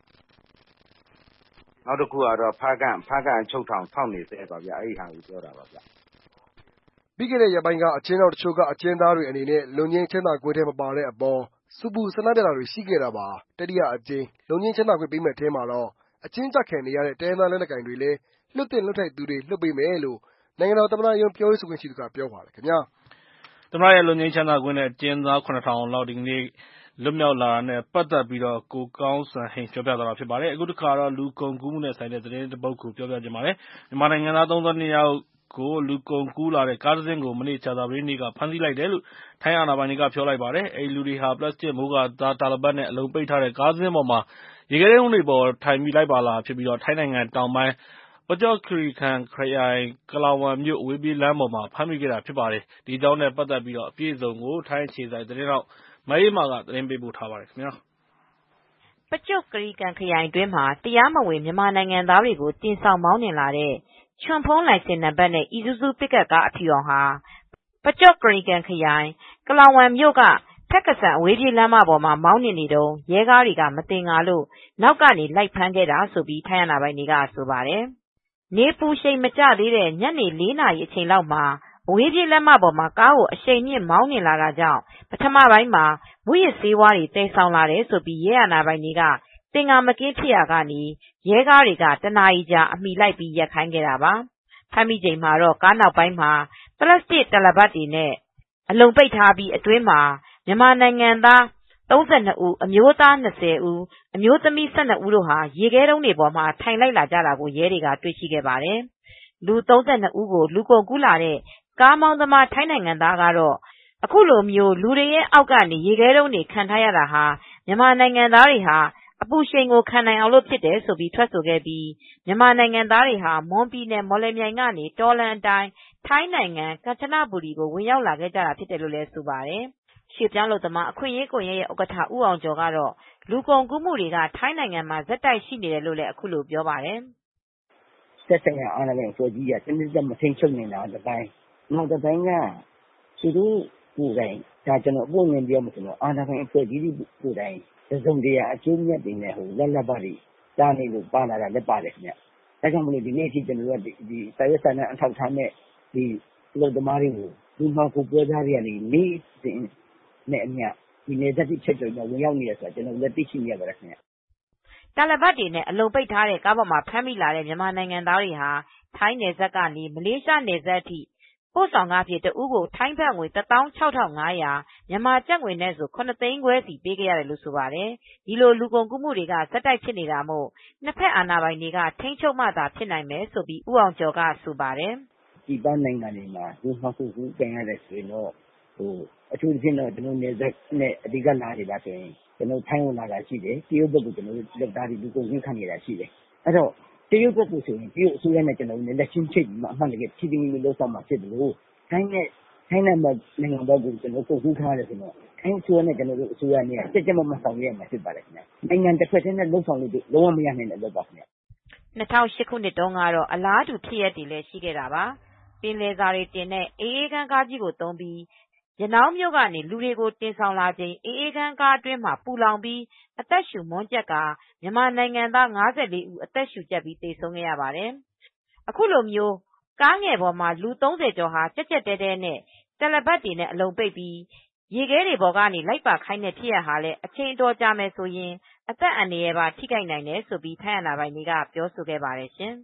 နောက်တစ်ခုကတော့ဖားကန်ဖားကန်အချုပ်ထောင်ဆောက်နေသေးပါဗျအဲ့ဒီဟာကိုပြောတာပါဗျပြီးခဲ့တဲ့ရက်ပိုင်းကအကျဉ်းထောင်တချို့ကအကျဉ်းသားတွေအနေနဲ့လုံငင်းချမ်းသာခွင့်ထဲမပါတဲ့အပေါ်စူပူဆန္ဒပြတာတွေရှိခဲ့တာပါတတိယအကြိမ်လုံငင်းချမ်းသာခွင့်ပေးမဲ့ထဲမှာတော့အကျဉ်းချခံနေရတဲ့တိုင်းသားလက်နက်ကိုင်တွေလည်းလွတ်တဲ့လွတ်ထိုက်သူတွေလွတ်ပေးမယ်လို့နိုင်ငံတော်သမ္မတရုံးပြောရေးဆိုခွင့်ရှိသူကပြောပါတယ်ခင်ဗျာသမ္မတရဲ့လုံငင်းချမ်းသာခွင့်နဲ့အကျဉ်းသားခုနှစ်ထောင်လောက်ဒီကနေ့လွတ်မြောက်လာတာနဲ့ပတ်သက်ပြီးတော့ကိုကောင်းစံဟိန်ပြောပြသွားတာဖြစ်ပါတယ်အခုတစ်ခါတော့လူကုန်ကူးမှုနဲ့ဆိုင်တဲ့သတင်းတစ်ပုဒ်ကိုပြောပြချင်ပါတယ်မြန်မာနိုင်ငံသားသုံးဆယ့်နှစ်ယောက်ကိုလူကုန်ကူးလာတဲ့ကားတစ်စင်းကိုမနေ့ကြာသပတေးနေ့ကဖမ်းဆီးလိုက်တယ်လို့ထိုင်းအာဏာပိုင်တွေကပြောလိုက်ပါတယ်အဲဒီလူတွေဟာပလတ်စတစ်မိုးကာသားတာလပတ်နဲ့အလုံးပိတ်ထားတဲ့ကားတစ်စင်းပေါ်မှာရေခဲတုံးတွေပေါ်ထိုင်ပြီးလိုက်ပါလာဖြစ်ပြီးတော့ထိုင်းနိုင်ငံတောင်ပိုင်းပကျော့ခရီခန်ခရိုင်ကလာဝမ်မြို့အဝေးပြေးလမ်းပေါ်မှာဖမ်းမိခဲ့တာဖြစ်ပါတယ်ဒီအကြောင်းနဲ့ပတ်သက်ပြီးတော့အပြည့်အစုံကိုထိုင်းအခြေစိုက်သတင်းတော့မအေးမာကသတင်းပေးပို့ထားပါတယ်ခင်ဗျာပကျော့ခရီကန်ခရိုင်တွင်းမှာတရားမဝင်မြန်မာနိုင်ငံသားတွေကိုတင်ဆောင်မောင်းနှင်လာတဲ့ချွန်ဖုံးလိုင်စင်နံပါတ်နဲ့အီဇူဇူပစ်ကပ်ကားအဖြူအောင်ဟာပကျော့ခရီကန်ခရိုင်ကလာဝမ်မြို့ကဖက်ကဆန်အဝေးပြေးလမ်းမပေါ်မှာမောင်းနှင်နေတုန်းရဲကားတွေကမတင်ကားလို့နောက်ကနေလိုက်ဖမ်းခဲ့တာဆိုပြီးထိုင်းအာဏာပိုင်တွေကဆိုပါတယ်နေပူရှိန်မကျသေးတဲ့ညနေလေးနာရီအချိန်လောက်မှာအဝေးပြေးလမ်းမပေါ်မှာကားကိုအရှိန်မြင့်မောင်းနှင်လာတာကြောင့်ပထမပိုင်းမှာမူရစ်ဆေးဝါးတွေတည်ဆောင်လာတယ်ဆိုပြီးရဲအာဏာပိုင်တွေကသင်္ကာမကင်းဖြစ်ရာကနေရဲကားတွေကတနာရီကြာအမိလိုက်ပြီးရက်ခိုင်းခဲ့တာပါဖမ်းမိချိန်မှာတော့ကားနောက်ပိုင်းမှာပလတ်စတစ်တလပတ်တွေနဲ့အလုံပိတ်ထားပြီးအတွင်းမှာမြန်မာနိုင်ငံသားသုံးဆယ့်နှစ်ဦးအမျိုးသား၂၀ဦးအမျိုးသမီး၁၂ဦးတို့ဟာရေခဲတုံးတွေပေါ်မှာထိုင်လိုက်လာကြတာကိုရဲတွေကတွေ့ရှိခဲ့ပါတယ်လူသုံးဆယ့်နှစ်ဦးကိုလူကုန်ကူးလာတဲ့ကားမောင်းသမားထိုင်းနိုင်ငံသားကတော့အခုလိုမျိုးလူတွေရဲ့အောက်ကနေရေခဲတုံးတွေခံထားရတာဟာမြန်မာနိုင်ငံသားတွေဟာအပူရှိန်ကိုခံနိုင်အောင်လို့ဖြစ်တယ်ဆိုပြီးထွက်ဆိုခဲ့ပြီးမြန်မာနိုင်ငံသားတွေဟာမွန်ပြည်နယ်မော်လမြိုင်ကနေတော်လန်အတိုင်းထိုင်းနိုင်ငံကမ်ချနဘူရီကိုဝင်ရောက်လာခဲ့ကြတာဖြစ်တယ်လို့လည်းဆိုပါတယ်ရွှေပြောင်းလို့သမားအခွင့်အရေးကွန်ရက်ရဲ့ဥက္ကဋ္ဌဦးအောင်ကျော်ကတော့လူကုန်ကူးမှုတွေကထိုင်းနိုင်ငံမှာဇက်တိုက်ရှိနေတယ်လို့လည်းအခုလိုပြောပါတယ်သက်ဆိုင်ရာအာဏာပိုင်အဖွဲ့ကြီးကတနည်းမထိန်ချုပ်နေတာတစ်ပိုင်းနောက်တစ်ပိုင်းကသူတို့ကိုယ်တိုင်ဒါကျွန်တော်အပေါ်ဝင်ပြောမှကျွန်တော်အာဏာပိုင်အဖွဲ့ကြီးကိုယ်တိုင်သုံးတရားအကျိုးမြတ်တွေနဲ့ဟိုလက်လက်ပါတွေတားနေလို့ပါလာတာလည်းပါတယ်ခင်ဗျ။ဒါကြောင့်မလို့ဒီနေ့အထိကျွန်တော်တို့ကဒီစာရွက်စာတမ်းအထောက်ထားနဲ့ဒီလူသမားတွေကိုဒီမှာကိုပြောကြရတဲ့နေ့စဉ်နဲ့အမျှဒီနေ့သက်ချက်တွေဝင်ရောက်နေရဆိုတော့ကျွန်တော်လက်သိရှိနေရပါတယ်ခင်ဗျ။တာလပတ်တွေနဲ့အလုံပိတ်ထားတဲ့ကားပေါ်မှာဖမ်းမိလာတဲ့မြန်မာနိုင်ငံသားတွေဟာထိုင်းနယ်စပ်ကနေမလေးရှားနယ်စပ်အထိပို့ဆောင်ကားဖြစ်တဦးကိုထိုင်းဘတ်ငွေတစ်သောင်းခြောက်ထောင်ငါးရာမြန်မာကျပ်ငွေနဲ့ဆိုခုနှစ်သိန်းခွဲစီပေးခဲ့ရတယ်လို့ဆိုပါတယ်။ဒီလိုလူကုန်ကူးမှုတွေကဇက်တိုက်ဖြစ်နေတာမို့နှစ်ဖက်အာဏာပိုင်တွေကထိန်းချုပ်မှသာဖြစ်နိုင်မယ်ဆိုပြီးဦးအောင်ကျော်ကဆိုပါတယ်။ဒီပန်းနိုင်ငံတွေမှာဒီမှာခုခုပြန်ရတယ်ဆိုရင်တော့ဟိုအထူးသဖြင့်တော့ကျွန်တော်နယ်စပ်နဲ့အဓိကလာနေတာဆိုရင်ကျွန်တော်ထိုင်းဝင်လာတာရှိတယ်။တရုတ်ဘက်ကိုကျွန်တော်လက်သားတွေလူကုန်ကူးခံနေတာရှိတယ်။အဲ့တော့တရုတ်ဘက်ကိုဆိုရင်တရုတ်အစိုးရနဲ့ကျွန်တော်တို့လက်ချင်းချိတ်ပြီးမှအမှန်တကယ်ဖြည်းဖြည်းလေးလှုပ်ဆောင်မှာဖြစ်တယ်လို့ထိုင်းနဲ့ထိုင်းနိုင်ငံနိုင်ငံဘက်ကိုကျွန်တော်ကိုကူးထားတယ်ဆိုတော့ထိုင်းအစိုးရနဲ့ကျွန်တော်တို့အစိုးရနဲ့စက်ကြမမဆောင်ရမှာဖြစ်ပါတယ်ခင်ဗျ။နိုင်ငံတစ်ဖက်တည်းနဲ့လှုပ်ဆောင်လို့လုံးဝမရနိုင်တဲ့လုပ်ပါခင်ဗျ။၂၀၀၈ခုနှစ်တုန်းကတော့အလားတူဖြစ်ရပ်တွေလည်းရှိခဲ့တာပါ။ပင်လယ်စာတွေတင်တဲ့အေးအေးခန်းကားကြီးကိုသုံးပြီးရနောင်းမြို့ကနေလူတွေကိုတင်ဆောင်လာချိန်အေးအေးခန်းကားအတွင်းမှာပူလောင်ပြီးအသက်ရှူမွန်းကြက်ကမြန်မာနိုင်ငံသား၅၄ဦးအသက်ရှူကြက်ပြီးသေဆုံးခဲ့ရပါတယ်။အခုလိုမျိုးကားငယ်ပေါ်မှာလူသုံးဆယ်ကျော်ဟာကြက်ကြက်တဲတဲနဲ့တလပတ်တွေနဲ့အလုံပိတ်ပြီးရေခဲတွေပေါ်ကနေလိုက်ပါခိုင်းတဲ့ဖြစ်ရဟာလည်းအချိန်တော်ကြာမယ်ဆိုရင်အသက်အန္တရာယ်ပါထိခိုက်နိုင်တယ်ဆိုပြီးထိုင်းအာဏာပိုင်တွေကပြောဆိုခဲ့ပါတယ်ရှင်။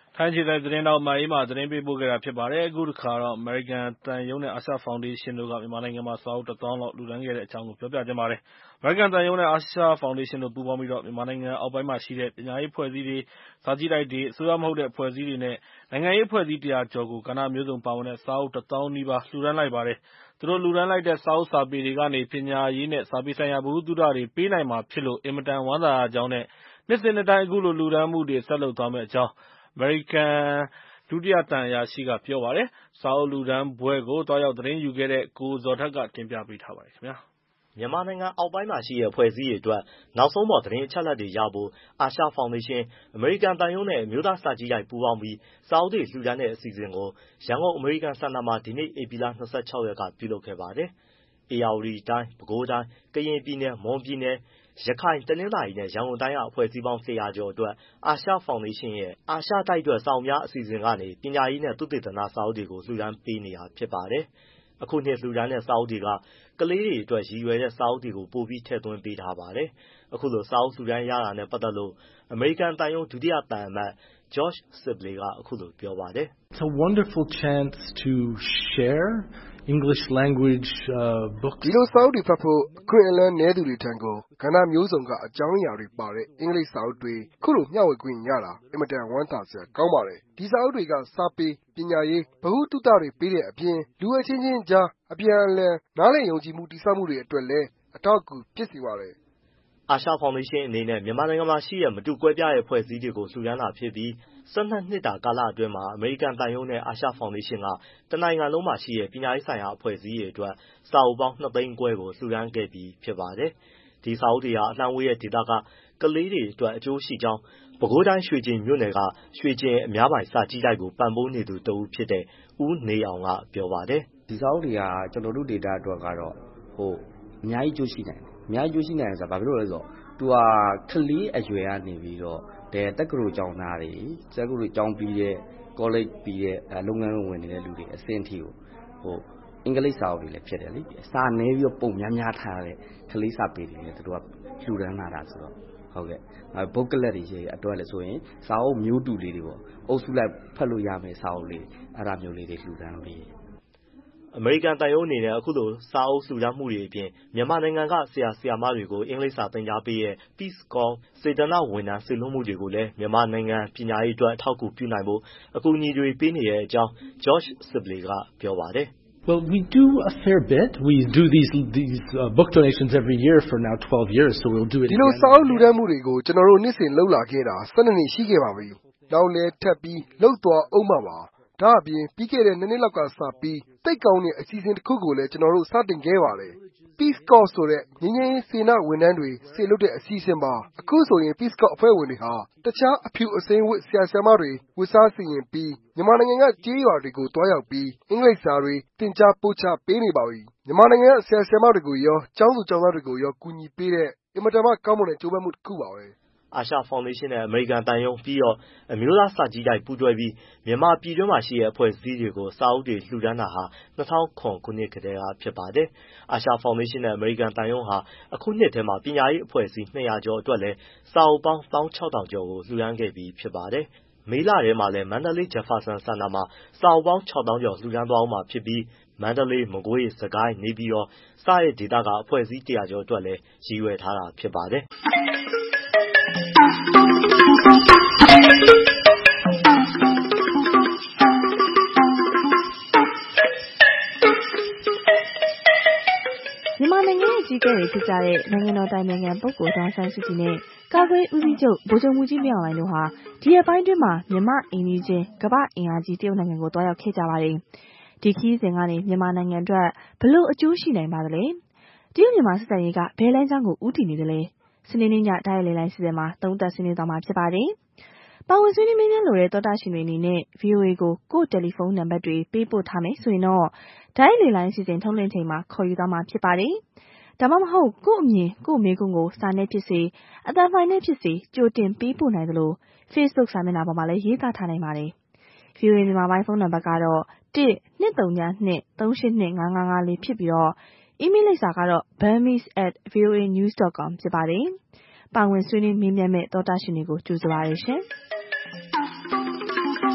ထိုင်းခြေစိုက်သတင်းတောက်မအေးမာသတင်းပေးပို့ခဲ့တာဖြစ်ပါတယ်အခုတစ်ခါတော့ American တန်ယုံနဲ့အာရှဖောင်ဒေးရှင်းတို့ကမြန်မာနိုင်ငံမှာစာအုပ်တစ်သောင်းလောက်လှူဒါန်းခဲ့တဲ့အကြောင်းကိုပြောပြခြင်းပါတယ် American တန်ယုံနဲ့အာရှဖောင်ဒေးရှင်းတို့ပူးပေါင်းပြီးတော့မြန်မာနိုင်ငံအောက်ပိုင်းမှာရှိတဲ့ပညာရေးဖွဲ့စည်းတွေစာကြည့်တိုက်တွေအစိုးရမဟုတ်တဲ့ဖွဲ့စည်းတွေနဲ့နိုင်ငံရေးဖွဲ့စည်းတရားကျော်ကိုကဏ္ဍမျိုးစုံပါဝင်တဲ့စာအုပ်တစ်သောင်းနီးပါးလှူဒါန်းလိုက်ပါတယ်သူတို့လူဒန်းလိုက်တဲ့စာအုပ်စာပေတွေကနေပညာရေးနဲ့စာပေဆိုင်ရာဗဟုသုတတွေပေးနိုင်မှာဖြစ်လို့အင်မတန်ဝမ်းသာကြောင်းနဲ့နှစ်စဉ်နှစ်တိုင်းအခုလိုလူဒန်းမှုတွေဆက်လုပ်သွားမယ့်အကြောင်းအမေရိကန်ဒုတိယတန်အရာရှိကပြောပါတယ်စာအုပ်လူဒန်းပွဲကိုတွားရောက်သတင်းယူခဲ့တဲ့ကိုဇော်ထက်ကတင်ပြပေးထားပါတယ်ခင်ဗျာမြန်မာနိုင်ငံအောက်ပိုင်းမှာရှိတဲ့ဖွဲ့စည်းတွေအတွက်နောက်ဆုံးပေါ်သတင်းအချက်အလက်တွေရဖို့အာရှဖောင်ဒေးရှင်းအမေရိကန်တန်ယုံနဲ့အမျိုးသားစာကြည့်တိုက်ပူးပေါင်းပြီးစာအုပ်တွေလှူဒါန်းတဲ့အစီအစဉ်ကိုရန်ကုန်အမေရိကန်စင်တာမှာဒီနေ့ဧပြီလ၂၆ရက်ကပြုလုပ်ခဲ့ပါတယ်။ဧရာဝတီတိုင်းပဲခူးတိုင်းကရင်ပြည်နယ်မွန်ပြည်နယ်ရခိုင်တနင်္သာရီနဲ့ရန်ကုန်တိုင်းကအဖွဲ့အစည်းပေါင်း၁၀၀ကျော်အတွက်အာရှဖောင်ဒေးရှင်းရဲ့အာရှတိုက်အတွက်စာအုပ်များအစီအစဉ်ကနေပညာရေးနဲ့သုတေသနစာအုပ်တွေကိုလှူဒါန်းပေးနေတာဖြစ်ပါတယ်။အခုနှစ်လှူဒါန်းတဲ့စာအုပ်တွေကကလေးတွေအတွက်ရည်ရွယ်တဲ့စာအုပ်တွေကိုပို့ပြီးထည့်သွင်းပေးထားပါတယ်။အခုလိုစာအုပ်လှူဒါန်းရတာနဲ့ပတ်သက်လို့အမေရိကန်တန်ယုံဒုတိယတန်အမတ် George Sibley ကအခုလိုပြောပါတယ်။ It's a wonderful chance to share English language uh, books ဒီလိုစာအုပ်တွေဖတ်ဖို့အခွင့်အလမ်းနည်းသူတွေထံကိုကဏ္ဍမျိုးစုံကအကြောင်းအရာတွေပါတဲ့အင်္ဂလိပ်စာအုပ်တွေခုလိုမျှဝေခွင့်ရတာအင်မတန်ဝမ်းသာစရာကောင်းပါတယ်ဒီစာအုပ်တွေကစာပေပညာရေးဗဟုသုတတွေပေးတဲ့အပြင်လူအချင်းချင်းကြားအပြန်အလှန်နားလည်ယုံကြည်မှုတည်ဆောက်မှုတွေအတွက်လည်းအထောက်အကူဖြစ်စေပါတယ်အာရှဖောင်ဒေးရှင်းအနေနဲ့မြန်မာနိုင်ငံမှာရှိတဲ့မတူကွဲပြားတဲ့ဖွဲ့စည်းတွေကိုလှူဒါန်းတာဖြစ်ပြီး၁၂နှစ်တာကာလအတွင်းမှာအမေရိကန်တန်ယုံနဲ့အာရှဖောင်ဒေးရှင်းကတနိုင်ငံလုံးမှာရှိတဲ့ပညာရေးဆိုင်ရာအဖွဲ့အစည်းတွေအတွက်စာအုပ်ပေါင်းနှစ်သိန်းခွဲကိုလှူဒါန်းခဲ့ပြီးဖြစ်ပါတယ်။ဒီစာအုပ်တွေဟာအလှမ်းဝေးတဲ့ဒေသကကလေးတွေအတွက်အကျိုးရှိကြောင်းပဲခူးတိုင်းရွှေကျင်မြို့နယ်ကရွှေကျင်အများပိုင်စာကြည့်တိုက်ကိုပံ့ပိုးနေသူတဦးဖြစ်တဲ့ဦးနေအောင်ကပြောပါတယ်။ဒီစာအုပ်တွေကကျွန်တော်တို့ဒေတာအတွက်ကတော့ဟိုအများကြီးကျိုးရှိနိုင်တယ်။အများကြီးကျိုးရှိနိုင်တယ်ဆိုတာဘာဖြစ်လို့လဲဆိုတော့သူကကလေးအရွယ်ကနေပြီးတော့တဲ့တက္ကသိုလ်ကျောင်းသားတွေတက္ကသိုလ်ကျောင်းပြီးတဲ့ college ပြီးတဲ့လုပ်ငန်းဝင်နေတဲ့လူတွေအဆင့်ထိကိုဟိုအင်္ဂလိပ်စာအုပ်တွေလည်းဖြစ်တယ်လေစာနည်းပြီးတော့ပုံများများထားတဲ့ကလေးစာပေတွေလည်းသူတို့ကလှူဒန်းလာတာဆိုတော့ဟုတ်ကဲ့ဘုတ်ကလတ်တွေရှိအတွက်လည်းဆိုရင်စာအုပ်မျိုးတူလေးတွေပေါ့အုပ်စုလိုက်ဖတ်လို့ရမယ်စာအုပ်လေးအဲ့ဒါမျိုးလေးတွေလှူဒန်းပြီးအမေရိကန်တန်ယုံအနေနဲ့အခုလိုစာအုပ်လှူဒါန်းမှုတွေအပြင်မြန်မာနိုင်ငံကဆရာဆရာမတွေကိုအင်္ဂလိပ်စာသင်ကြားပေးတဲ့ Peace Corps စေတနာ့ဝန်ထမ်းစေလွှတ်မှုတွေကိုလည်းမြန်မာနိုင်ငံပညာရေးအတွက်အထောက်အကူပြုနိုင်ဖို့အကူအညီတွေပေးနေတဲ့အကြောင်း George Sibley ကပြောပါတယ်။ Well, we do a fair bit. We do these these uh, book donations every year for now twelve years, so we'll do it. ဒီလိုစာအုပ်လှူဒါန်းမှုတွေကိုကျွန်တော်တို့နှစ်စဉ်လုပ်လာခဲ့တာ၁၂နှစ်ရှိခဲ့ပါပြီ။နောက်လည်းထပ်ပြီးလုပ်သွားအောင်ပါပါ။ဒါအပြင်ပြီးခဲ့တဲ့နှစ်နှစ်လောက်ကစပြီးတိတ်ကောင်းတဲ့အစီအစဉ်တစ်ခုကိုလည်းကျွန်တော်တို့စတင်ခဲ့ပါတယ်။ Peace Corps ဆိုတဲ့ငြိမ်းချမ်းရေးစေနာဝန်ထမ်းတွေစေလွှတ်တဲ့အစီအစဉ်ပါအခုဆိုရင် Peace Corps အဖွဲ့ဝင်တွေဟာတခြားအဖြူအစိမ်းဝတ်ဆရာဆရာမတွေဝတ်စားစီရင်ပြီးမြန်မာနိုင်ငံကကြေးရွာတွေကိုတွားရောက်ပြီးအင်္ဂလိပ်စာတွေသင်ကြားပို့ချပေးနေပါပြီမြန်မာနိုင်ငံကဆရာဆရာမတွေကိုရောကျောင်းသူကျောင်းသားတွေကိုရောကူညီပေးတဲ့အင်မတန်မှကောင်းမွန်တဲ့ကြိုးပမ်းမှုတစ်ခုပါပဲအာရှဖောင်ဒေးရှင်းနဲ့အမေရိကန်တန်ယုံပြီးတော့အမျိုးသားစာကြည့်တိုက်ပူးတွဲပြီးမြန်မာပြည်တွင်းမှာရှိတဲ့အဖွဲ့အစည်းတွေကိုစာအုပ်တွေလှူဒါန်းတာဟာ၂၀၀၇ခုနှစ်ကတည်းကဖြစ်ပါတယ်။အာရှဖောင်ဒေးရှင်းနဲ့အမေရိကန်တန်ယုံဟာအခုနှစ်ထဲမှာပညာရေးအဖွဲ့အစည်း၂၀၀ကျော်အတွက်လည်းစာအုပ်ပေါင်း၁၆၀၀၀ကျော်ကိုလှူဒါန်းခဲ့ပြီးဖြစ်ပါတယ်။မေလထဲမှာလည်းမန္တလေးဂျက်ဖာဆန်စင်တာမှာစာအုပ်ပေါင်း၆သောင်းကျော်လှူဒါန်းသွားအောင်မှာဖြစ်ပြီးမန္တလေးမကွေးစကိုင်းနေပြည်တော်စတဲ့ဒေသကအဖွဲ့အစည်း၁၀၀ကျော်အတွက်လည်းရည်ရွယ်ထားတာဖြစ်ပါတယ်။မြန်မာနိုင်ငံရဲ့ကြီးကဲတွေဖြစ်ကြတဲ့နိုင်ငံတော်တိုင်ပင်ခံပုဂ္ဂိုလ်ဒေါ်အောင်ဆန်းစုကြည်နဲ့ကာကွယ်ဦးစီးချုပ်ဗိုလ်ချုပ်မှူးကြီးမင်းအောင်လှိုင်တို့ဟာဒီရက်ပိုင်းတွင်းမှာမြန်မာအိမ်နီးချင်းကမ္ဘာ့အင်အားကြီးတရုတ်နိုင်ငံကိုတွားရောက်ခဲ့ကြပါတယ်။ဒီခရီးစဉ်ကနေမြန်မာနိုင်ငံအတွက်ဘလို့အကျိုးရှိနိုင်ပါသလဲ။တရုတ်မြန်မာဆက်ဆံရေးကဘယ်လမ်းကြောင်းကိုဦးတည်နေသလဲ။စနေနေ့ညတိုက်ရိုက်လေ့လာစီစဉ်မှာသုံးသပ်ဆွေးနွေးသွားမှာဖြစ်ပါတယ်။ပါဝင်ဆွေးနွေးမင်းများလိုတဲ့သောတာရှင်တွေအနေနဲ့ ဗွီအိုအေကိုကိုယ့်တယ်လီဖုန်းနံပါတ်တွေပေးပို့ထားမယ်ဆိုရင်တော့တိုက်ရိုက်လေ့လာစီစဉ်ထုတ်လွှင့်ချိန်မှာခေါ်ယူသွားမှာဖြစ်ပါတယ်။ဒါမှမဟုတ်ကိုယ့်အမြင်ကိုယ့်မေးခွန်းကိုစာနဲ့ဖြစ်စေအသံဖိုင်နဲ့ဖြစ်စေကြိုတင်ပေးပို့နိုင်သလို Facebook စာမျက်နှာပေါ်မှာလည်းရေးသားထားနိုင်ပါတယ်။ ဗွီအိုအေမြန်မာပိုင်းဖုန်းနံပါတ်ကတော့ တစ်နှစ်သုံးညနှစ်သုံးရှစ်နှစ်ငါးငါးငါးလေးဖြစ်ပြီးတော့အီးမေးလ်လိပ်စာကတော့ burmese at voanews dot com ဖြစ်ပါတယ်။ပါဝင်ဆွေးနွေးမေးမြန်းမဲ့သောတာရှင်တွေကိုကြိုဆိုပါရစေ။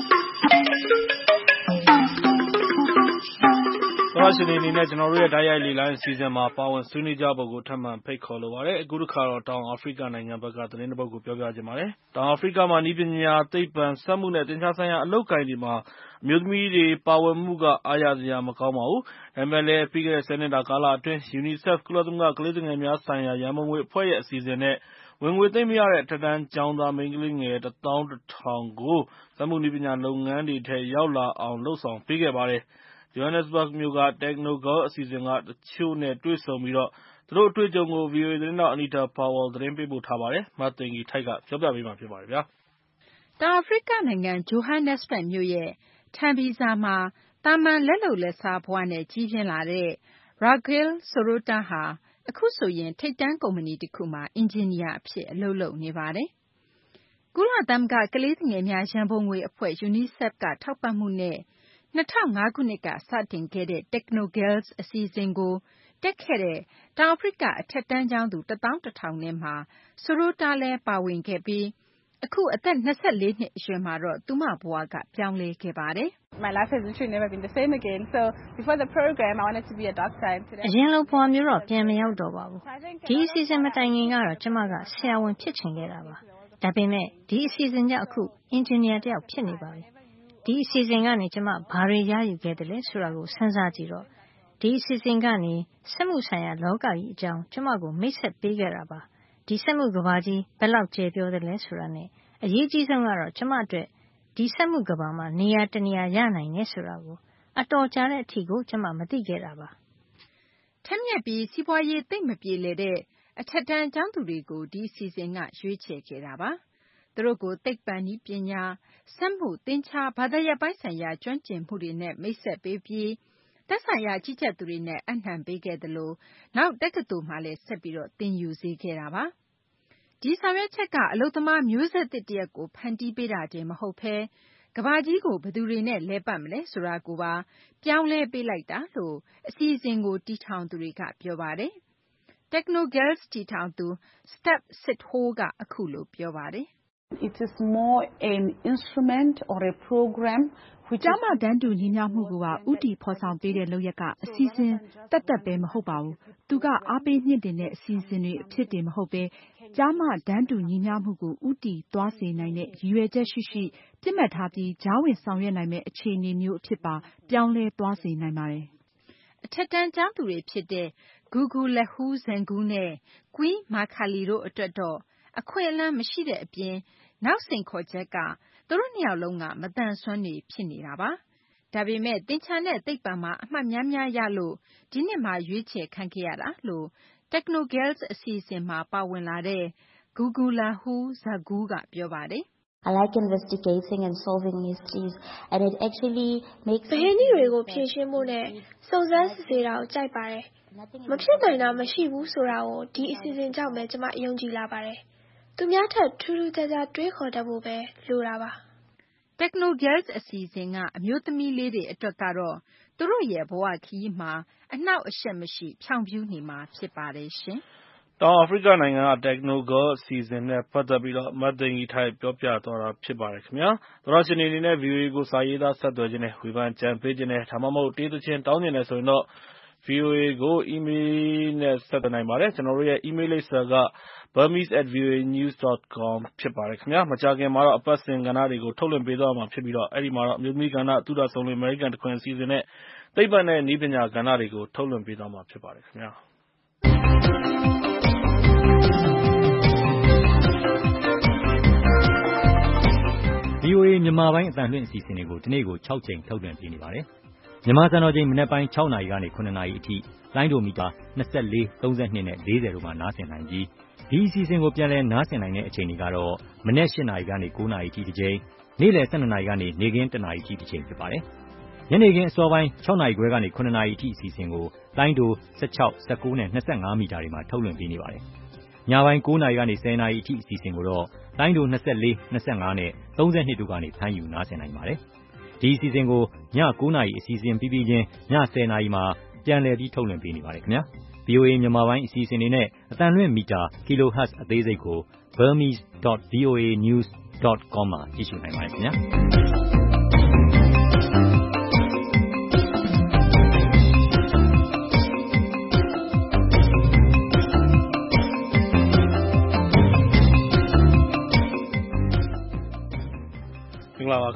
ရရှင်တွေအနေနဲ့ကျွန်တော်တို့ရဲ့ဓာတ်ရိုက်လေလိုင်းအစီအစဉ်မှာပါဝင်ဆွေးနွေးကြဖို့ကိုထပ်မံဖိတ်ခေါ်လိုပါတယ်အခုတစ်ခါတော့တောင်အာဖရိကနိုင်ငံဘက်ကသတင်းတစ်ပုဒ်ကိုပြောပြချင်ပါတယ်တောင်အာဖရိကမှာနည်းပညာသိပ္ပံစက်မှုနဲ့သင်္ချာဆိုင်ရာအလုပ်ကိုင်တွေမှာအမျိုးသမီးတွေပါဝင်မှုကအားရစရာမကောင်းပါဘူးဒါပေမဲ့လည်းပြီးခဲ့တဲ့ဆယ်နှစ်တာကာလအတွင်း UNICEF ကုလသမဂ္ဂကလေးသူငယ်များဆိုင်ရာရန်ပုံငွေအဖွဲ့ရဲ့အစီအစဉ်နဲ့ဝင်ငွေသိမ့်မရတဲ့အထက်တန်းကျောင်းသားမိန်းကလေးငယ်တစ်သောင်းတစ်ထောင်ကိုစက်မှုနည်းပညာလုပ်ငန်းတွေထဲရောက်လာအောင်လှုပ်ဆောင်ပေးခဲ့ပါတယ်Johannesburg မြို့က Techno Girl အစီအစဉ်ကတချို့နဲ့တွေ့ဆုံပြီးတော့သူတို့အတွေ့အကြုံကို ဗီအိုအေသတင်းထောက် Anita Powell သတင်းပေးပို့ထားပါတယ်။မသိင်္ဂီထိုက်ကပြောပြပေးမှာဖြစ်ပါတယ်ဗျာ။တောင်အာဖရိကနိုင်ငံ Johannesburg မြို့ရဲ့ Tembisa မှာတာမန်လက်လုပ်လက်စားဘဝနဲ့ကြီးပြင်းလာတဲ့ Rachel Sorota ဟာအခုဆိုရင်ထိပ်တန်းကုမ္ပဏီတစ်ခုမှာအင်ဂျင်နီယာအဖြစ်အလုပ်လုပ်နေပါတယ်။ကုလသမဂ္ဂကလေးသူငယ်များရန်ပုံငွေအဖွဲ့ UNICEF ကထောက်ပံ့မှုနဲ့၂၀၀၅ခုနှစ်ကစတင်ခဲ့တဲ့ Techno Girls အစီအစဉ်ကိုတက်ခဲ့တဲ့တောင်အာဖရိကအထက်တန်းကျောင်းသူတစ်သောင်းတစ်ထောင်ထဲမှာ Sorota လည်းပါဝင်ခဲ့ပြီးအခုအသက်၂၄နှစ်အရွယ်မှာတော့သူမဘဝကပြောင်းလဲခဲ့ပါတယ်။ My life has literally never been the same again. So before the program I wanted to be a doctor and today အရင်လိုဘဝမျိုးတော့ပြန်မရောက်တော့ပါဘူး။ဒီအစီအစဉ်မတိုင်ခင်ကတော့ကျမကဆရာဝန်ဖြစ်ချင်ခဲ့တာပါ။ဒါပေမဲ့ဒီအစီအစဉ်ကြောင့်အခုအင်ဂျင်နီယာတယောက်ဖြစ်နေပါပြီ။ဒီအစီအစဉ်ကနေကျမဘာတွေရယူခဲ့တယ်လဲဆိုတာကိုစဉ်းစားကြည့်တော့ဒီအစီအစဉ်ကနေစက်မှုဆိုင်ရာလောကကြီးအကြောင်းကျမကိုမိတ်ဆက်ပေးခဲ့တာပါ။ဒီစက်မှုကဘာကြီးဘယ်လောက်ကျေပြောတယ်လဲဆိုတာနဲ့အရေးကြီးဆုံးကတော့ကျမအတွက်ဒီစက်မှုကဘာမှာနေရာတနေရာရနိုင်နေဆိုတာကိုအတော်ကြာတဲ့အထီကိုကျမမသိခဲ့တာပါ။ထက်မြက်ပြီးစီးပွားရေးသိမ့်မပြေလေတဲ့အထက်တန်းကျောင်းသူတွေကိုဒီအစီအစဉ်ကရွေးချယ်ခဲ့တာပါ။သူတို့ကိုသိပ္ပံနည်းပညာစက်မှုသင်္ချာဘာသာရပ်ပိုင်းဆိုင်ရာကျွမ်းကျင်မှုတွေနဲ့မိတ်ဆက်ပေးပြီးသက်ဆိုင်ရာကြီးကြပ်သူတွေနဲ့အနှံပေးခဲ့သလိုနောက်တက္ကသိုလ်မှာလည်းဆက်ပြီးတော့သင်ယူစေခဲ့တာပါ။ဒီဆောင်ရွက်ချက်ကအလုပ်သမားမျိုးဆက်သစ်တရက်ကိုဖန်တီးပေးတာတည်းမဟုတ်ဘဲကဘာကြီးကိုဘယ်သူတွေနဲ့လဲပတ်မလဲဆိုတာကိုပါပြောင်းလဲပေးလိုက်တာလို့အစီအစဉ်ကိုတီထောင်သူတွေကပြောပါတယ်။ Techno Girls တီထောင်သူ Step Sitho ကအခုလိုပြောပါတယ်။ It is more an instrument or a program ကျမတန်းတူညီမျှမှုကိုပါဥတီဖော်ဆောင်ပေးတဲ့လုပ်ရက်ကအစီအစဉ်တက်တက်ပဲမဟုတ်ပါဘူး။သူကအားပေးမြင့်တင်တဲ့အစီအစဉ်တွေအဖြစ်တွေမဟုတ်ပဲကျမတန်းတူညီမျှမှုကိုဥတီသွားစေနိုင်တဲ့ရည်ရွယ်ချက်ရှိရှိပြစ်မှတ်ထားပြီးကြားဝင်ဆောင်ရွက်နိုင်မဲ့အခြေအနေမျိုးအဖြစ်ပါပြောင်းလဲသွားစေနိုင်ပါတယ်။အထက်တန်းကျောင်းသူတွေဖြစ်တဲ့ Gugulehu Zengu နဲ့ Queen Makali တို့အတွက်တော့အခွင့်အလမ်းမရှိတဲ့အပြင်နောက်စိန်ခေါ်ချက်ကသူတို့နှစ်ယောက်လုံးကမသန်စွမ်းတွေဖြစ်နေတာပါ။ဒါပေမဲ့သင်္ချာနဲ့သိပ္ပံမှာအမှတ်များများရလို့ဒီနှစ်မှာရွေးချယ်ခံခဲ့ရတာလို့ Techno Girls အစီအစဉ်မှာပါဝင်လာတဲ့ Gugulehu Zengu ကပြောပါတယ်။ I like investigating and solving mysteries and it actually makes ပဟင်းကြီးတွေကိုဖြေရှင်းဖို့နဲ့စုံစမ်းစစ်ဆေးတာကိုကြိုက်ပါတယ်။မဖြစ်နိုင်တာမရှိဘူးဆိုတာကိုဒီအစီအစဉ်ကြောင့်ပဲကျမယုံကြည်လာပါတယ်။သူများထက်ထူးထူးခြားခြားတွေးခေါ်တတ်ဖို့ပဲလိုတာပါ။ Techno Girls အစီအစဉ်ကအမျိုးသမီးလေးတွေအတွက်ကတော့သူတို့ရဲ့ဘဝခရီးမှာအနှောက်အယှက်မရှိဖြောင့်ဖြူးနေမှာဖြစ်ပါတယ်ရှင်။တောင်အာဖရိကနိုင်ငံက Techno Girl အစီအစဉ်နဲ့ပတ်သက်ပြီးတော့မသိင်္ဂီထိုက်ပြောပြသွားတာဖြစ်ပါတယ်ခင်ဗျာ။သောရရှင်တွေအနေနဲ့ ဗီအိုအေကိုစာရေးသားဆက်သွယ်ခြင်းနဲ့ဝေဖန်ကြံပေးခြင်းနဲ့ဒါမှမဟုတ်တေးသချင်းတောင်းခြင်းနဲ့ဆိုရင်တော့ ဗီအိုအေကို email နဲ့ဆက်သွယ်နိုင်ပါတယ်။ကျွန်တော်တို့ရဲ့ email လိပ်စာက burmese at voanews dot com ဖြစ်ပါတယ်ခင်ဗျာ။မကြာခင်မှာတော့အပတ်စဉ်ကဏ္ဍတွေကိုထုတ်လွှင့်ပေးသွားမှာဖြစ်ပြီးတော့အဲ့ဒီမှာတော့အမျိုးသမီးကဏ္ဍသုဒဆုံးလွင်အမေရိကန်တခွင်အစီအစဉ်နဲ့သိပ္ပံနဲ့နည်းပညာကဏ္ဍတွေကိုထုတ်လွှင့်ပေးသွားမှာဖြစ်ပါတယ်ခင်ဗျာ။ဗွီအိုအေမြန်မာပိုင်းအသံလွှင့်အစီအစဉ်တွေကိုဒီနေ့ကို၆ကြိမ်ထုတ်လွှင့်ပေးနေပါတယ်။မြန်မာစံတော်ချိန်မနက်ပိုင်း၆နာရီကနေ၇နာရီအထိလိုင်းဒိုမီတာ၂၄, ၃၂နဲ့၄၀တို့မှာနားဆင်နိုင်ပြီးဒီအစီအစဉ်ကိုပြန်လည်နားဆင်နိုင်တဲ့အချိန်တွေကတော့မနက်၈နာရီကနေ၉နာရီအထိတစ်ကြိမ်နေ့လယ်၁၂နာရီကနေနေ့ခင်း၁နာရီအထိတစ်ကြိမ်ဖြစ်ပါတယ်။ညနေခင်းအစောပိုင်း၆နာရီခွဲကနေ၇နာရီအထိအစီအစဉ်ကိုလိုင်းဒို၁၆, ၁၉နဲ့၂၅မီတာတွေမှာထုတ်လွှင့်ပေးနေပါတယ်။ညပိုင်း၉နာရီကနေ၁၀နာရီအထိအစီအစဉ်ကိုတော့လိုင်းဒို၂၄, ၂၅နဲ့၃၂တို့ကနေဖမ်းယူနားဆင်နိုင်ပါတယ်။ဒီအစီအစဉ်ကိုည၉နာရီအစီအစဉ်ပြီးပြီးချင်းည၁၀နာရီမှာပြန်လည်ပြီးထုတ်လွှင့်ပေးနေပါတယ်ခင်ဗျာ။ ဗွီအိုအေမြန်မာပိုင်းအစီအစဉ်တွေနဲ့အသံလွှင့်မီတာ kilohertz အသေးစိတ်ကို burmese dot voanews dot com မှာကြည့်ရှုနိုင်ပါတယ်ခင်ဗျာ။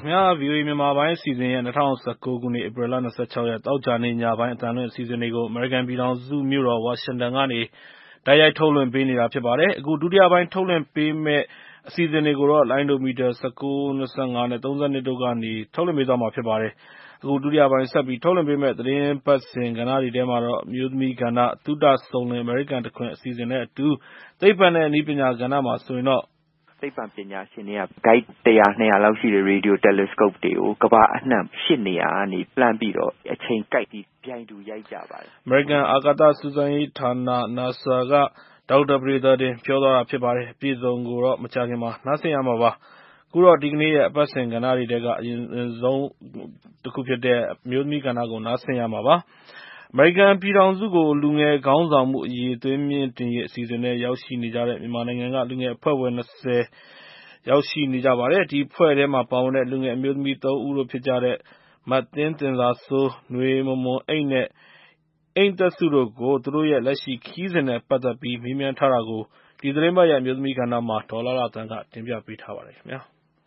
ခင်ဗျာ ဗွီအိုအေ မြန်မာပိုင်းအစီအစဉ်ရဲ့၂၀၁၉ ခုနှစ် ဧပြီလ ၂၆ ရက် သောကြာနေ့ညပိုင်း အသံလွှင့်အစီအစဉ်တွေကို အမေရိကန်ပြည်ထောင်စုမြို့တော် ဝါရှင်တန်ကနေ တိုက်ရိုက်ထုတ်လွှင့်ပေးနေတာ ဖြစ်ပါတယ်။ အခု ဒုတိယပိုင်း ထုတ်လွှင့်ပေးမယ့် အစီအစဉ်တွေကိုတော့ လိုင်းဒိုမီတာ ၁၉၊ ၂၅ နဲ့ ၃၂ တို့ကနေ ထုတ်လွှင့်ပေးသွားမှာ ဖြစ်ပါတယ်။ အခု ဒုတိယပိုင်း ဆက်ပြီး ထုတ်လွှင့်ပေးမယ့် သီတင်းပတ်စဉ် ကဏ္ဍတွေထဲမှာတော့ အမျိုးသမီးကဏ္ဍ၊ သုတစုံလင် အမေရိကန်တခွင် အစီအစဉ်နဲ့အတူ သိပ္ပံနဲ့ နည်းပညာကဏ္ဍမှာဆိုရင်တော့သိပ္ပံပညာရှင်တွေက Guide တစ်ရာ နှစ်ရာလောက်ရှိတဲ့ Radio Telescope တွေကို ကမ္ဘာအနှံ့ ရှစ်နေရာကနေ လှမ်းပြီးတော့ အချိန်ကိုက်ပြီး ပြိုင်တူရိုက်ကြပါတယ်။အမေရိကန်အာကာသစူးစမ်းရေးဌာန NASA က ဒေါက်တာပဒေသာတင် ပြောသွားတာဖြစ်ပါတယ်။ အပြည့်အစုံကိုတော့ မကြာခင်မှာ နားဆင်ရမှာပါ။ အခုတော့ ဒီကနေ့ရဲ့ အပတ်စဉ်ကဏ္ဍတွေထဲက အရင်ဆုံးတခုဖြစ်တဲ့ အမျိုးသမီးကဏ္ဍကို နားဆင်ရမှာပါ။ အမေရိကန်ပြည်ထောင်စုကို လူငယ်ခေါင်းဆောင်မှု အရည်အသွေးမြှင့်တင်ရေး အစီအစဉ်နဲ့ ရောက်ရှိနေကြတဲ့ မြန်မာနိုင်ငံက လူငယ်အဖွဲ့ဝင် ၂၀ ရောက်ရှိနေကြပါတယ်။ ဒီအဖွဲ့ထဲမှာပါဝင်တဲ့ လူငယ်အမျိုးသမီး သုံးဦးတို့ဖြစ်ကြတဲ့ မသင်းသင်ဇာစိုး၊ နွေမွန်မွန်အိမ့် နဲ့ အိမ့်သက်စုတို့ကို သူတို့ရဲ့ လက်ရှိခရီးစဉ်နဲ့ ပတ်သက်ပြီး မေးမြန်းထားတာကို ဒီသီတင်းပတ်ရဲ့ အမျိုးသမီးကဏ္ဍမှာ ဒေါ်လှလှသန်းက တင်ပြပေးထားပါတယ်။ ကျမ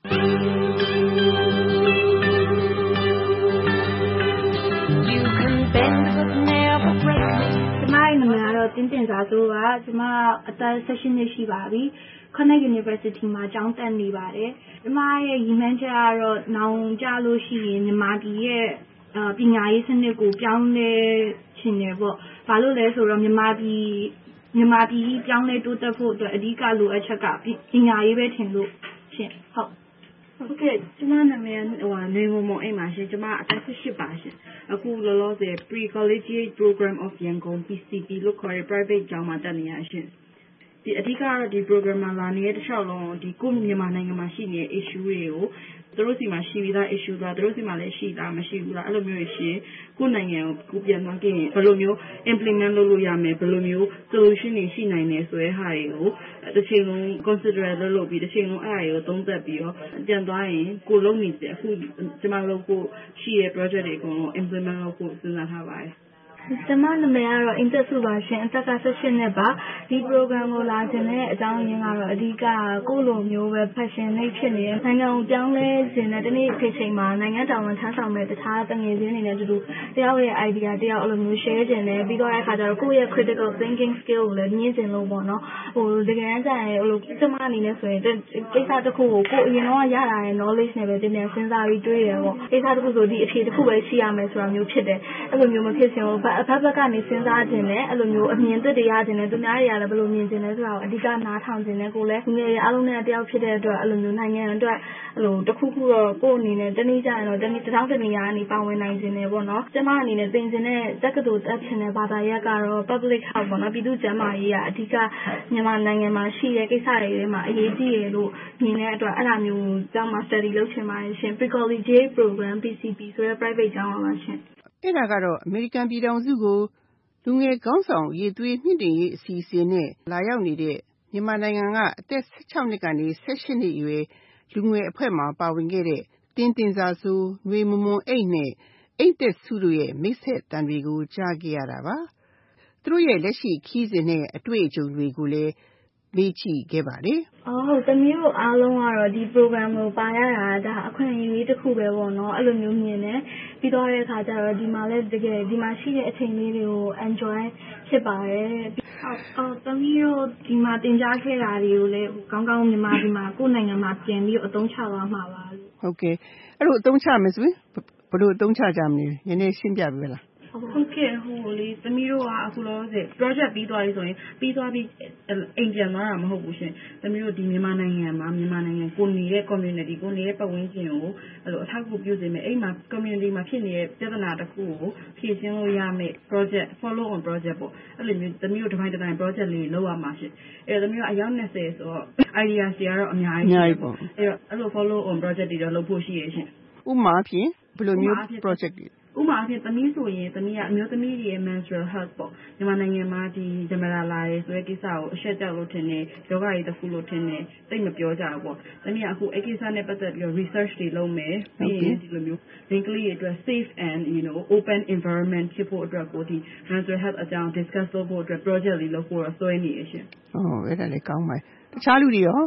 ရဲ့နာမည်ကတော့ သင်းသင်ဇာစိုးပါ။ ကျမအသက် ၁၈ နှစ်ရှိပါပြီ။ Connect University မှာ ကျောင်းတက်နေပါတယ်။ ကျမရဲ့ရည်မှန်းချက်ကတော့ နောင်ကျလို့ရှိရင် မြန်မာပြည်ရဲ့ပညာရေးစနစ်ကို ပြောင်းလဲချင်တယ်ပေါ့။ ဘာလို့လဲဆိုတော့ မြန်မာပြည်မြန်မာပြည်ကြီးပြောင်းလဲတိုးတက်ဖို့အတွက် အဓိကလိုအပ်ချက်က ပညာရေးပဲထင်လို့ရှင်။ဟုတ်ဟုတ်ကဲ့ကျမနာမည်ကဟိုနွေမွန်မွန်အိမ်ပါရှင်။ကျမအသက် ၁၈ ပါရှင်။အခုလောလောဆယ် Pre-Collegiate Program of Yangon ပီ စီ ပီ လို့ခေါ်တဲ့ private ကျောင်းမှာတက်နေရရှင်။ဒီအဓိကတော့ဒီ program မှာလာနေတဲ့တစ်လျှောက်လုံးဒီကိုမြန်မာနိုင်ငံမှာရှိနေတဲ့ issue တွေကိုသူတို့စီမှာရှိပြီးသား issue ကသူတို့စီမှာလည်းရှိတာမရှိဘူးလားအဲ့လိုမျိုးရှိရင်ကိုယ့်နိုင်ငံကိုကိုပြန်သွားကြည့်ရင်ဘယ်လိုမျိုး implement လုပ်လို့ရမယ်ဘယ်လိုမျိုး solution တွေရှိနိုင်တယ်ဆိုတဲ့ဟာတွေကိုတစ်ချိန်လုံး consider လုပ်လို့ပြီးတစ်ချိန်လုံးအဲ့ဒါတွေကိုသုံးသပ်ပြီးတော့ပြန်သွားရင်ကိုလုံးနေတယ်အခုကျမတို့ကိုရှိရဲ့ project တွေအကုန်လုံး implement လုပ်ဖို့စဉ်းစားထားပါတယ်ကျမနာမည်ကတော့အိမ့်သက်စုပါရှင်အသက်က ၁၈ နှစ်ပါဒီ program ကိုလာခြင်းနဲ့အကြောင်းရင်းကတော့အဓိကကိုလိုမျိုးပဲ passion လေးဖြစ်နေတယ်နိုင်ငံကိုပြောင်းလဲခြင်းနဲ့တနေ့တစ်ချိန်မှာနိုင်ငံတော်ဝန်ထမ်းဆောင်မဲ့တခြားတငယ်ချင်းတွေနဲ့အတူတူတယောက်ရဲ့ idea တယောက်အဲ့လိုမျိုး share ခြင်းနဲ့ပြီးတော့အခါကျတော့ကိုယ့်ရဲ့ critical thinking skill ကိုလည်းမြင့်တင်လို့ပေါ့နော်ဟိုတကယ်တမ်းကျရင်ဟိုကျမအနေနဲ့ဆိုရင်ကိစ္စတစ်ခုကိုကိုယ်အရင်တော့ရလာတဲ့ knowledge နဲ့ပဲပြန်ပြန်စဉ်းစားပြီးတွေးရပေါ့ကိစ္စတစ်ခုဆိုဒီအဖြေတစ်ခုပဲရှိရမယ်ဆိုတာမျိုးဖြစ်တယ်အဲ့လိုမျိုးမဖြစ်ချင်ဘူးဘက်ဘက်ကနေစဉ်းစားခြင်းနဲ့အဲ့လိုမျိုးအမြင်သစ်တွေရခြင်းနဲ့သူများတွေကလည်းဘယ်လိုမြင်ခြင်းလဲဆိုတာကိုအဓိကနားထောင်ခြင်းနဲ့ကိုလည်းငယ်အားလုံးနဲ့တယောက်ဖြစ်တဲ့အတွက်အဲ့လိုမျိုးနိုင်ငံအတွက်အဲ့လိုတစ်ခုခုတော့ကိုယ်အနေနဲ့တနည်းကြရင်တော့တနည်းတစ်ထောင်တစ်နေရာကနေပါဝင်နိုင်ခြင်းနဲ့ပေါ့နော်ကျမအနေနဲ့သင်ခြင်းနဲ့တက္ကသိုလ်တက်ခြင်းနဲ့ဘာသာရပ်ကတော့ public health ပေါ့နော်ပြည်သူ့ကျန်းမာရေးကအဓိကမြန်မာနိုင်ငံမှာရှိတဲ့ကိစ္စတွေထဲမှာအရေးကြီးရလို့မြင်တဲ့အတွက်အဲ့ဒါမျိုးကျောင်းမှာ study လုပ်ချင်ပါတယ်ရှင် Pre-Collegiate Program ပီ စီ ပီ ဆိုတဲ့ private ကျောင်းပါရှင်အဲ့ဒါကတော့အမေရိကန်ပြည်ထောင်စုကိုလူငယ်ခေါင်းဆောင်ရည်သွေးမြင့်တင်ရေးအစီအစဉ်နဲ့လာရောက်နေတဲ့မြန်မာနိုင်ငံကအသက် ၁၆ နှစ်ကနေ ၁၈ နှစ်အရွယ်လူငယ်အဖွဲ့မှာပါဝင်ခဲ့တဲ့တင်းတင်စာစိုး၊နွေမွန်မွန်အိမ့်နဲ့အိမ့်သက်စုတို့ရဲ့မိတ်ဆက်တန်တွေကိုကြားခဲ့ရတာပါ။သူတို့ရဲ့လက်ရှိခရီးစဉ်နဲ့အတွေ့အကြုံတွေကိုလည်းမေးကြည့်ခဲ့ပါတယ်။အော်ဟုတ်သမီးတို့အားလုံးကတော့ဒီ program ကိုပါရတာဒါအခွင့်အရေးတစ်ခုပဲပေါ့နော်အဲ့လိုမျိုးမြင်တယ်ပြီးတော့တဲ့အခါကျတော့ဒီမှာလည်းတကယ်ဒီမှာရှိတဲ့အချိန်လေးတွေကို enjoy ဖြစ်ပါတယ်ဟုတ်အော်သမီးတို့ဒီမှာတင်ကြားခဲ့တာတွေကိုလည်းကောင်းကောင်းမြန်မာပြည်မှာကိုယ့်နိုင်ငံမှာပြန်ပြီးအသုံးချသွားမှာပါလို့ဟုတ်ကဲ့အဲ့လိုအသုံးချမယ်ဆိုရင်ဘယ်လိုအသုံးချကြမလဲနည်းနည်းရှင်းပြပေးလားဟုတ်ကဲ့ဟိုလေသမီးတို့ကအခုလောဆယ် project ပြီးသွားပြီဆိုရင်ပြီးသွားပြီးအိမ်ပြန်သွားတာမဟုတ်ဘူးရှင်သမီးတို့ဒီမြန်မာနိုင်ငံမှာမြန်မာနိုင်ငံကိုနေတဲ့ community ကိုနေတဲ့ပတ်ဝန်းကျင်ကိုအဲ့လိုအထောက်အကူပြုစေမယ်အဲ့မှာ community မှာဖြစ်နေတဲ့ပြဿနာတစ်ခုကိုဖြေရှင်းလို့ရမယ် project follow on project ပေါ့အဲ့လိုမျိုးသမီးတို့တစ်ပိုင်းတစ်ပိုင်း project လေးလုပ်ရမှာရှင်အဲ့တော့သမီးတို့အယောက်၂၀ဆိုတော့ idea တွေကတော့အများကြီးရှိပေါ့အဲ့တော့အဲ့လို follow on project တွေတော့လုပ်ဖို့ရှိရရှင်ဥပမာဖြင့်ဘယ်လိုမျိုး project တွေဥပမာအဖြစ်သမီးဆိုရင်သမီးကအမျိုးသမီးတွေရဲ့ menstrual health ပေါ့မြန်မာနိုင်ငံမှာဒီဓမ္မတာလာရဲဆိုတဲ့ကိစ္စကိုအရှက်ကြောက်လို့ထင်တယ်ယောဂတွေတစ်ခုလို့ထင်တယ်သိမပြောကြဘူးပေါ့သမီးကအခုအဲ့ကိစ္စနဲ့ပတ်သက်ပြီးတော့ research တွေလုပ်မယ်ပြီးရင်ဒီလိုမျိုးမိန်းကလေးတွေအတွက် safe and you know open environment ဖြစ်ဖို့အတွက်ကိုဒီ menstrual health အကြောင်း discuss လုပ်ဖို့အတွက် project လေးလုပ်ဖို့တော့ဆွဲနေရရှင်အော်အဲ့ဒါလည်းကောင်းပါတခြားလူတွေရော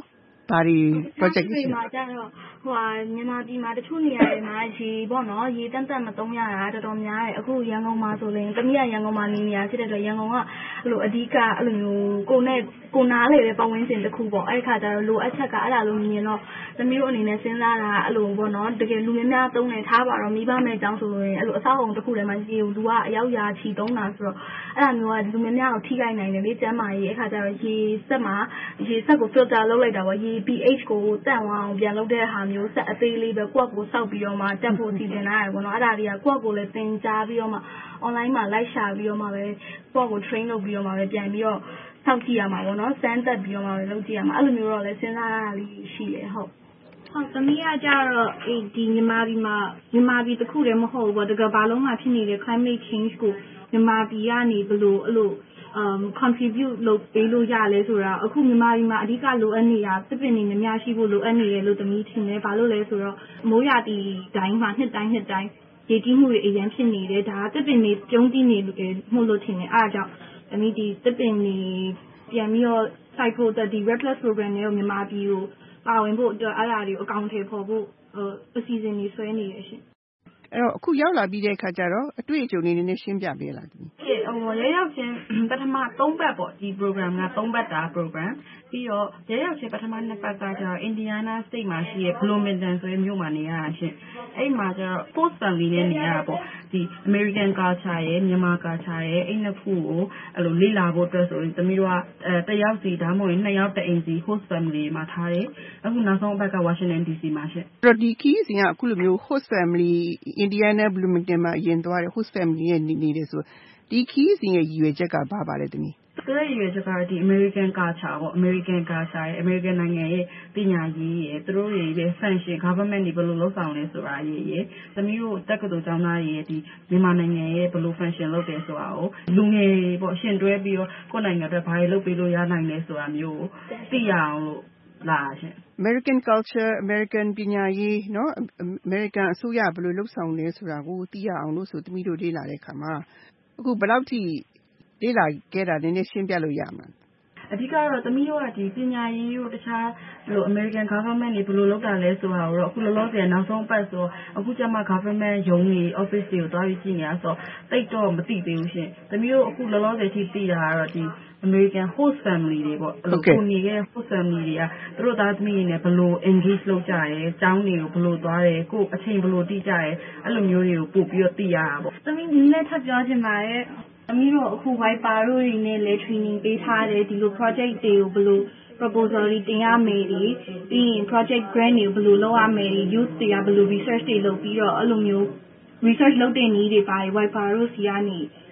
ဘာတွေ project တွေမှာကျတော့ဟိုဟာမြန်မာပြည်မှာတချို့နေရာတွေမှာရေပေါ့နော်ရေတန်းတန်းမသုံးရတာတော်တော်များတယ်အခုရန်ကုန်မှာဆိုရင်တမီးကရန်ကုန်မှာနေနေရဖြစ်တဲ့အတွက်ရန်ကုန်ကအဲ့လိုအဓိကအဲ့လိုမျိုးကိုနဲ့ကိုနားလေတဲ့ပတ်ဝန်းကျင်တစ်ခုပေါ့အဲ့ခါကျတော့လိုအပ်ချက်ကအဲ့ဒါလိုမြင်တော့တမီးတို့အနေနဲ့စဉ်းစားတာအဲ့လိုပေါ့နော်တကယ်လူများများသုံးနေထားပါတော့မိဘမဲ့အကြောင်းဆိုရင်အဲ့လိုအဆောက်အုံတစ်ခုထဲမှာရေလူကအရောက်ရာချီသုံးတာဆိုတော့အဲ့ဒါမျိုးကလူများများကိုထိခိုက်နိုင်တယ်လေကျန်းမာရေးအဲ့ခါကျတော့ရေစက်မှာရေစက်ကို filter လုပ်လိုက်တာပေါ့ရေ pH ကိုတန့်သွားအောင်ပြန်လုပ်တဲ့ဟာမျိုးစက်အသေးလေးပဲကိုယ့်ကိုစောက်ပြီးတော့မှတက်ဖို့စီစဉ်လာရတယ်ပေါ့နော်အဲ့ဒါတွေကကိုယ့်ကိုလည်းသင်ကြားပြီးတော့မှ online မှာလိုက်ရှာပြီးတော့မှပဲကိုယ့်ကို train လုပ်ပြီးတော့မှပဲပြန်ပြီးတော့စောက်ကြည့်ရမှာပေါ့နော်စမ်းသက်ပြီးတော့မှပဲလုပ်ကြည့်ရမှာအဲ့လိုမျိုးတော့လည်းစဉ်းစားရတာလေးရှိတယ်ဟုတ်ဟုတ်သမီးကကြတော့အေးဒီမြန်မာပြည်မှာမြန်မာပြည်တစ်ခုတည်းမဟုတ်ဘူးပေါ့တကယ်ဘာလုံးမှာဖြစ်နေတဲ့ climate change ကိုမြန်မာပြည်ကနေဘယ်လိုအဲ့လိုum contribute လုပ်ပေးလို့ရလဲဆိုတာအခုမြန်မာပြည်မှာအဓိကလိုအပ်နေတာသစ်ပင်တွေများများရှိဖို့လိုအပ်နေတယ်လို့သမီးထင်တယ်ဘာလို့လဲဆိုတော့မိုးရာသီတိုင်းမှာနှစ်တိုင်းနှစ်တိုင်းရေကြီးမှုတွေအရင်ဖြစ်နေတယ်ဒါကသစ်ပင်တွေပြုံးတည်နေမှုလို့ထင်တယ်အားကြောင့်သမီးဒီသစ်ပင်တွေပြန်ပြီးတော့ cycle ဒီ red plus program တွေကိုမြန်မာပြည်ကိုပါဝင်ဖို့အတွက်အားအရာတွေကိုအကောင့်ထဲပေါ်ဖို့အစီအစဉ်တွေဆွဲနေရရှင်အဲ့တော့အခုရောက်လာပြီးတဲ့အခါကျတော့အတွေ့အကြုံလေးနည်းနည်းရှင်းပြပေးလားဒီဟိုရရောက်ချင်းပထမသုံးပတ်ပေါ့ဒီ program ကသုံးပတ်တာ program ပြီးတော့ရရောက်ချင်းပထမနှစ်ပတ်ကကျတော့ Indiana State မှာရှိတဲ့ Bloomington ဆိုတဲ့မြို့မှာနေရတာရှင်အဲ့မှာကျတော့ host family နဲ့နေရတာပေါ့ဒီ American culture ရဲ့မြန်မာ culture ရဲ့အဲ့နှစ်ခုကိုအဲ့လိုလေ့လာဖို့အတွက်ဆိုရင်သမီးတို့ကအဲတယောက်စီဒါမှမဟုတ်နှစ်ယောက်တအိမ်စီ host family မှာထားတယ်အခုနောက်ဆုံးအပတ်က Washington D C မှာရှင်အဲ့တော့ဒီခီးစဉ်ကအခုလိုမျိုး host family Indiana Bloomington မှာအရင်သွားတယ် host family နဲ့နေနေတယ်ဆိုဒီခီးစဉ်ရဲ့ရည်ရွယ်ချက်ကဘာပါလဲတမီးသူရဲ့ရည်ရွယ်ချက်ကဒီ American culture ပေါ့ American culture ရဲ့ American နိုင်ငံရဲ့ပညာရေးရဲ့သူတို့ရဲ့ function government တွေဘယ်လိုလုပ်ဆောင်လဲဆိုတာရဲ့ရဲ့သမီးတို့တက္ကသိုလ်ကျောင်းသားရဲ့ဒီမြန်မာနိုင်ငံရဲ့ဘယ်လို function လုပ်တယ်ဆိုတာကိုလူငယ်ပေါ့ရှင်တွဲပြီးတော့ကိုယ့်နိုင်ငံအတွက်ဘာတွေလုပ်ပေးလို့ရနိုင်လဲဆိုတာမျိုးကိုသိရအောင်လို့လာရှင် American culture American ပညာရေးเนาะ American အစိုးရဘယ်လိုလုပ်ဆောင်လဲဆိုတာကိုသိရအောင်လို့ဆိုသမီးတို့လေ့လာတဲ့အခါမှာအခုဘယ်လောက်ထိလေ့လာခဲ့တာနည်းနည်းရှင်းပြလို့ရမှာအဓိကတော့သမီးတို့ကဒီပညာရေးတို့တခြားဘယ်လို American government တွေဘယ်လိုလုပ်တာလဲဆိုတာကိုတော့အခုလောလောဆယ်နောက်ဆုံးပတ်ဆိုအခုကျမှ government ရုံးတွေ office တွေကိုတွားပြီးကြည့်နေတာဆိုတော့တိတ်တော့မသိသေးဘူးရှင်သမီးတို့အခုလောလောဆယ်ထိသိတာကတော့ဒီ American host family တွေပေါ့အဲ့လိုကိုနေရဲ့ host family တွေကသူတို့သားသမီးတွေနဲ့ဘယ်လို engage လုပ်ကြရဲအကြောင်းတွေကိုဘယ်လိုသွားတယ်ကိုအချိန်ဘယ်လိုတိကျရဲအဲ့လိုမျိုးတွေကိုပို့ပြီးတော့သိရတာပေါ့သမီးနည်းနည်းထပ်ပြောချင်ပါတယ်သမီးတို့အခု Viper တို့တွေနဲ့လည်း training ပေးထားတယ်ဒီလို project တွေကိုဘယ်လို proposal တွေတင်ရမယ်တွေပြီးရင် project grant တွေကိုဘယ်လိုလုပ်ရမယ်တွေ youth တွေကဘယ်လို research တွေလုပ်ပြီးတော့အဲ့လိုမျိုး research လုပ်တဲ့နည်းတွေပါတယ် Viper တို့စီကနေ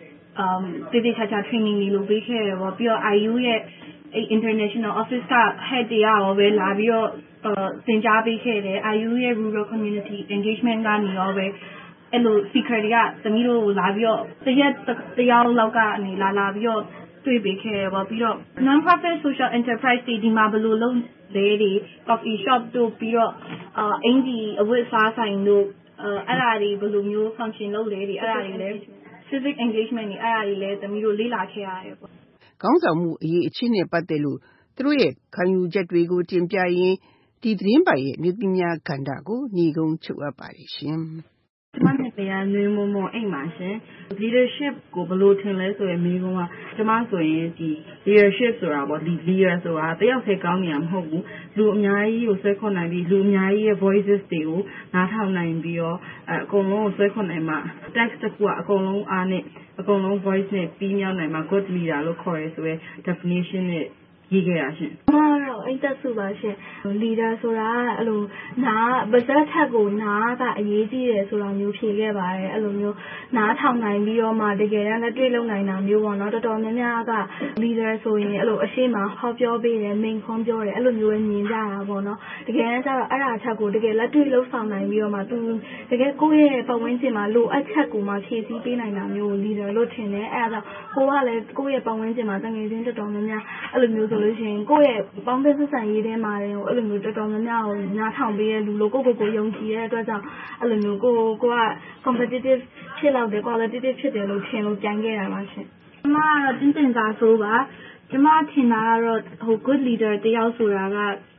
um တေးသေးချာချာ training တွေလုပ်ပေးခဲ့တယ်ပေါ့ပြီးတော့ I U ရဲ့ international office က head တွေရောပဲလာပြီးတော့သင်ကြားပေးခဲ့တယ် I U ရဲ့ rural community engagement ကနေရောပဲအဲ့လို speaker တွေကသမီးတို့လာပြီးတော့တရက်တယောက်လောက်ကနေလာလာပြီးတော့တွေ့ပေးခဲ့ရပါပြီးတော့ non profit social enterprise တွေဒီမှာဘယ်လိုလုပ်လဲတွေ coffee shop တို့ပြီးတော့အင်ဂျီအဝတ်စားဆိုင်တို့အဲ့ဒါတွေဘယ်လိုမျိုး function လုပ်လဲတွေအဲ့ဒါတွေလည်း civic engagement တွေအဲ့ဒါတွေလည်းသမီးတို့လေ့လာခဲ့ရတယ်ပေါ့ခေါင်းဆောင်မှုအရေးအချင်းနဲ့ပတ်သက်လို့သူတို့ရဲ့ခံယူချက်တွေကိုတင်ပြရင်းဒီသတင်းပတ်ရဲ့မြို့ပညာကဏ္ဍကိုညီကုန်းချုပ်အပ်ပါတယ်ရှင်ကျမနဲ့တရားနွေးမမအိမ်မှာရှင် leadership ကိုဘယ်လိုထင်လဲဆိုရင်မိကုန်းကကျမဆိုရင်ဒီ leadership ဆိုတာပေါ့ leader ဆိုတာတယောက်ထဲကောင်းနေတာမဟုတ်ဘူးလူအများကြီးကိုဆွဲခေါ်နိုင်ပြီးလူအများကြီးရဲ့ voices တွေကိုနားထောင်နိုင်ပြီးတော့အကုန်လုံးကိုဆွဲခေါ်နိုင်မှ text တစ်ခုကအကုန်လုံးအားနဲ့အကုန်လုံး voice နဲ့ပြီးမြောက်နိုင်မှ good leader လို့ခေါ်ရဲဆိုရဲ definition နဲ့ရေးခဲ့ရရှင်။ဟုတ်တော့အိတ်သက်စုပါရှင်။ leader ဆိုတာအဲ့လိုနားပါဇက်ထက်ကိုနားကအရေးကြီးတယ်ဆိုတာမျိုးဖြေခဲ့ပါတယ်။အဲ့လိုမျိုးနားထောင်နိုင်ပြီးတော့မှတကယ်တမ်းလက်တွေ့လုပ်နိုင်တာမျိုးပေါ့နော်။တော်တော်များများက leader ဆိုရင်အဲ့လိုအရှိမဟောပြောပေးတယ်မိန်ခွန်းပြောတယ်အဲ့လိုမျိုးပဲမြင်ကြတာပေါ့နော်။တကယ်တမ်းကျတော့အဲ့ဒါချက်ကိုတကယ်လက်တွေ့လုပ်ဆောင်နိုင်ပြီးတော့မှသူတကယ်ကိုယ့်ရဲ့ပတ်ဝန်းကျင်မှာလိုအပ်ချက်ကိုမှဖြည့်ဆည်းပေးနိုင်တာမျိုးကို leader လို့ထင်တယ်။အဲ့ဒါကြောင့်ကိုကလည်းကိုယ့်ရဲ့ပတ်ဝန်းကျင်မှာတကယ်ချင်းတော်တော်များများအဲ့လိုမျိုးဆိုလို့ရှိရင်ကိုယ့်ရဲ့ပေါင်းသင်းဆက်ဆံရေးထဲမှာလည်းအဲ့လိုမျိုးတော်တော်များများကိုနားထောင်ပေးရလူလို့ကိုကိုကိုယုံကြည်တဲ့အတွက်ကြောင့်အဲ့လိုမျိုးကိုကိုက competitive ဖြစ်လောက်တယ် qualitative ဖြစ်တယ်လို့ထင်လို့ကြံခဲ့တာပါရှင်။ကျမကတော့တင်းတင်စာဆိုးပါကျမထင်တာကတော့ဟို good leader တယောက်ဆိုတာက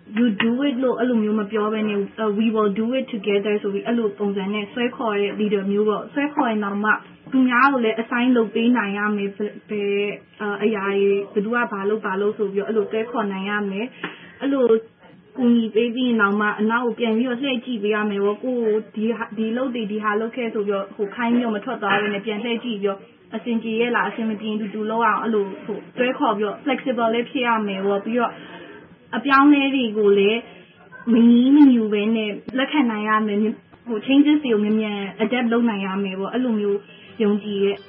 you do it လို့အဲ့လိုမျိုးမပြောဘဲနဲ့ we will do it together ဆိုပြီးအဲ့လိုပုံစံနဲ့ဆွဲခေါ်တဲ့ leader မျိုးပေါ့ဆွဲခေါ်ရင်တော့မှသူများကိုလည်း assign လုပ်ပေးနိုင်ရမယ်ဘယ်အရာတွေဘယ်သူကဘာလုပ်ဘာလုပ်ဆိုပြီးတော့အဲ့လိုဆွဲခေါ်နိုင်ရမယ်အဲ့လိုကူညီပေးပြီးနောက်မှအနောက်ကိုပြန်ပြီးတော့လှည့်ကြည့်ပေးရမယ်ပေါ့ကိုဒီဒီလုပ်တွေဒီဟာလုပ်ခဲ့ဆိုပြီးတော့ဟိုခိုင်းမျိုးမထွက်သွားဘဲနဲ့ပြန်လှည့်ကြည့်ပြီးတော့အစင်ကြီးရဲ့လားအစင်မပြင်းတူတူလောက်အောင်အဲ့လိုဟိုဆွဲခေါ်ပြီးတော့ flexible လေးဖြစ်ရမယ်ပေါ့ပြီးတော့အပြောင်းလဲတွေကိုလည်းမငြီးမညူပဲနဲ့လက်ခံနိုင်ရမယ်ဟို changes တွေကိုမြန်မြန် adapt လုပ်နိုင်ရမယ်ပေါ့အဲ့လိုမျိုးယုံကြည်ရဲ့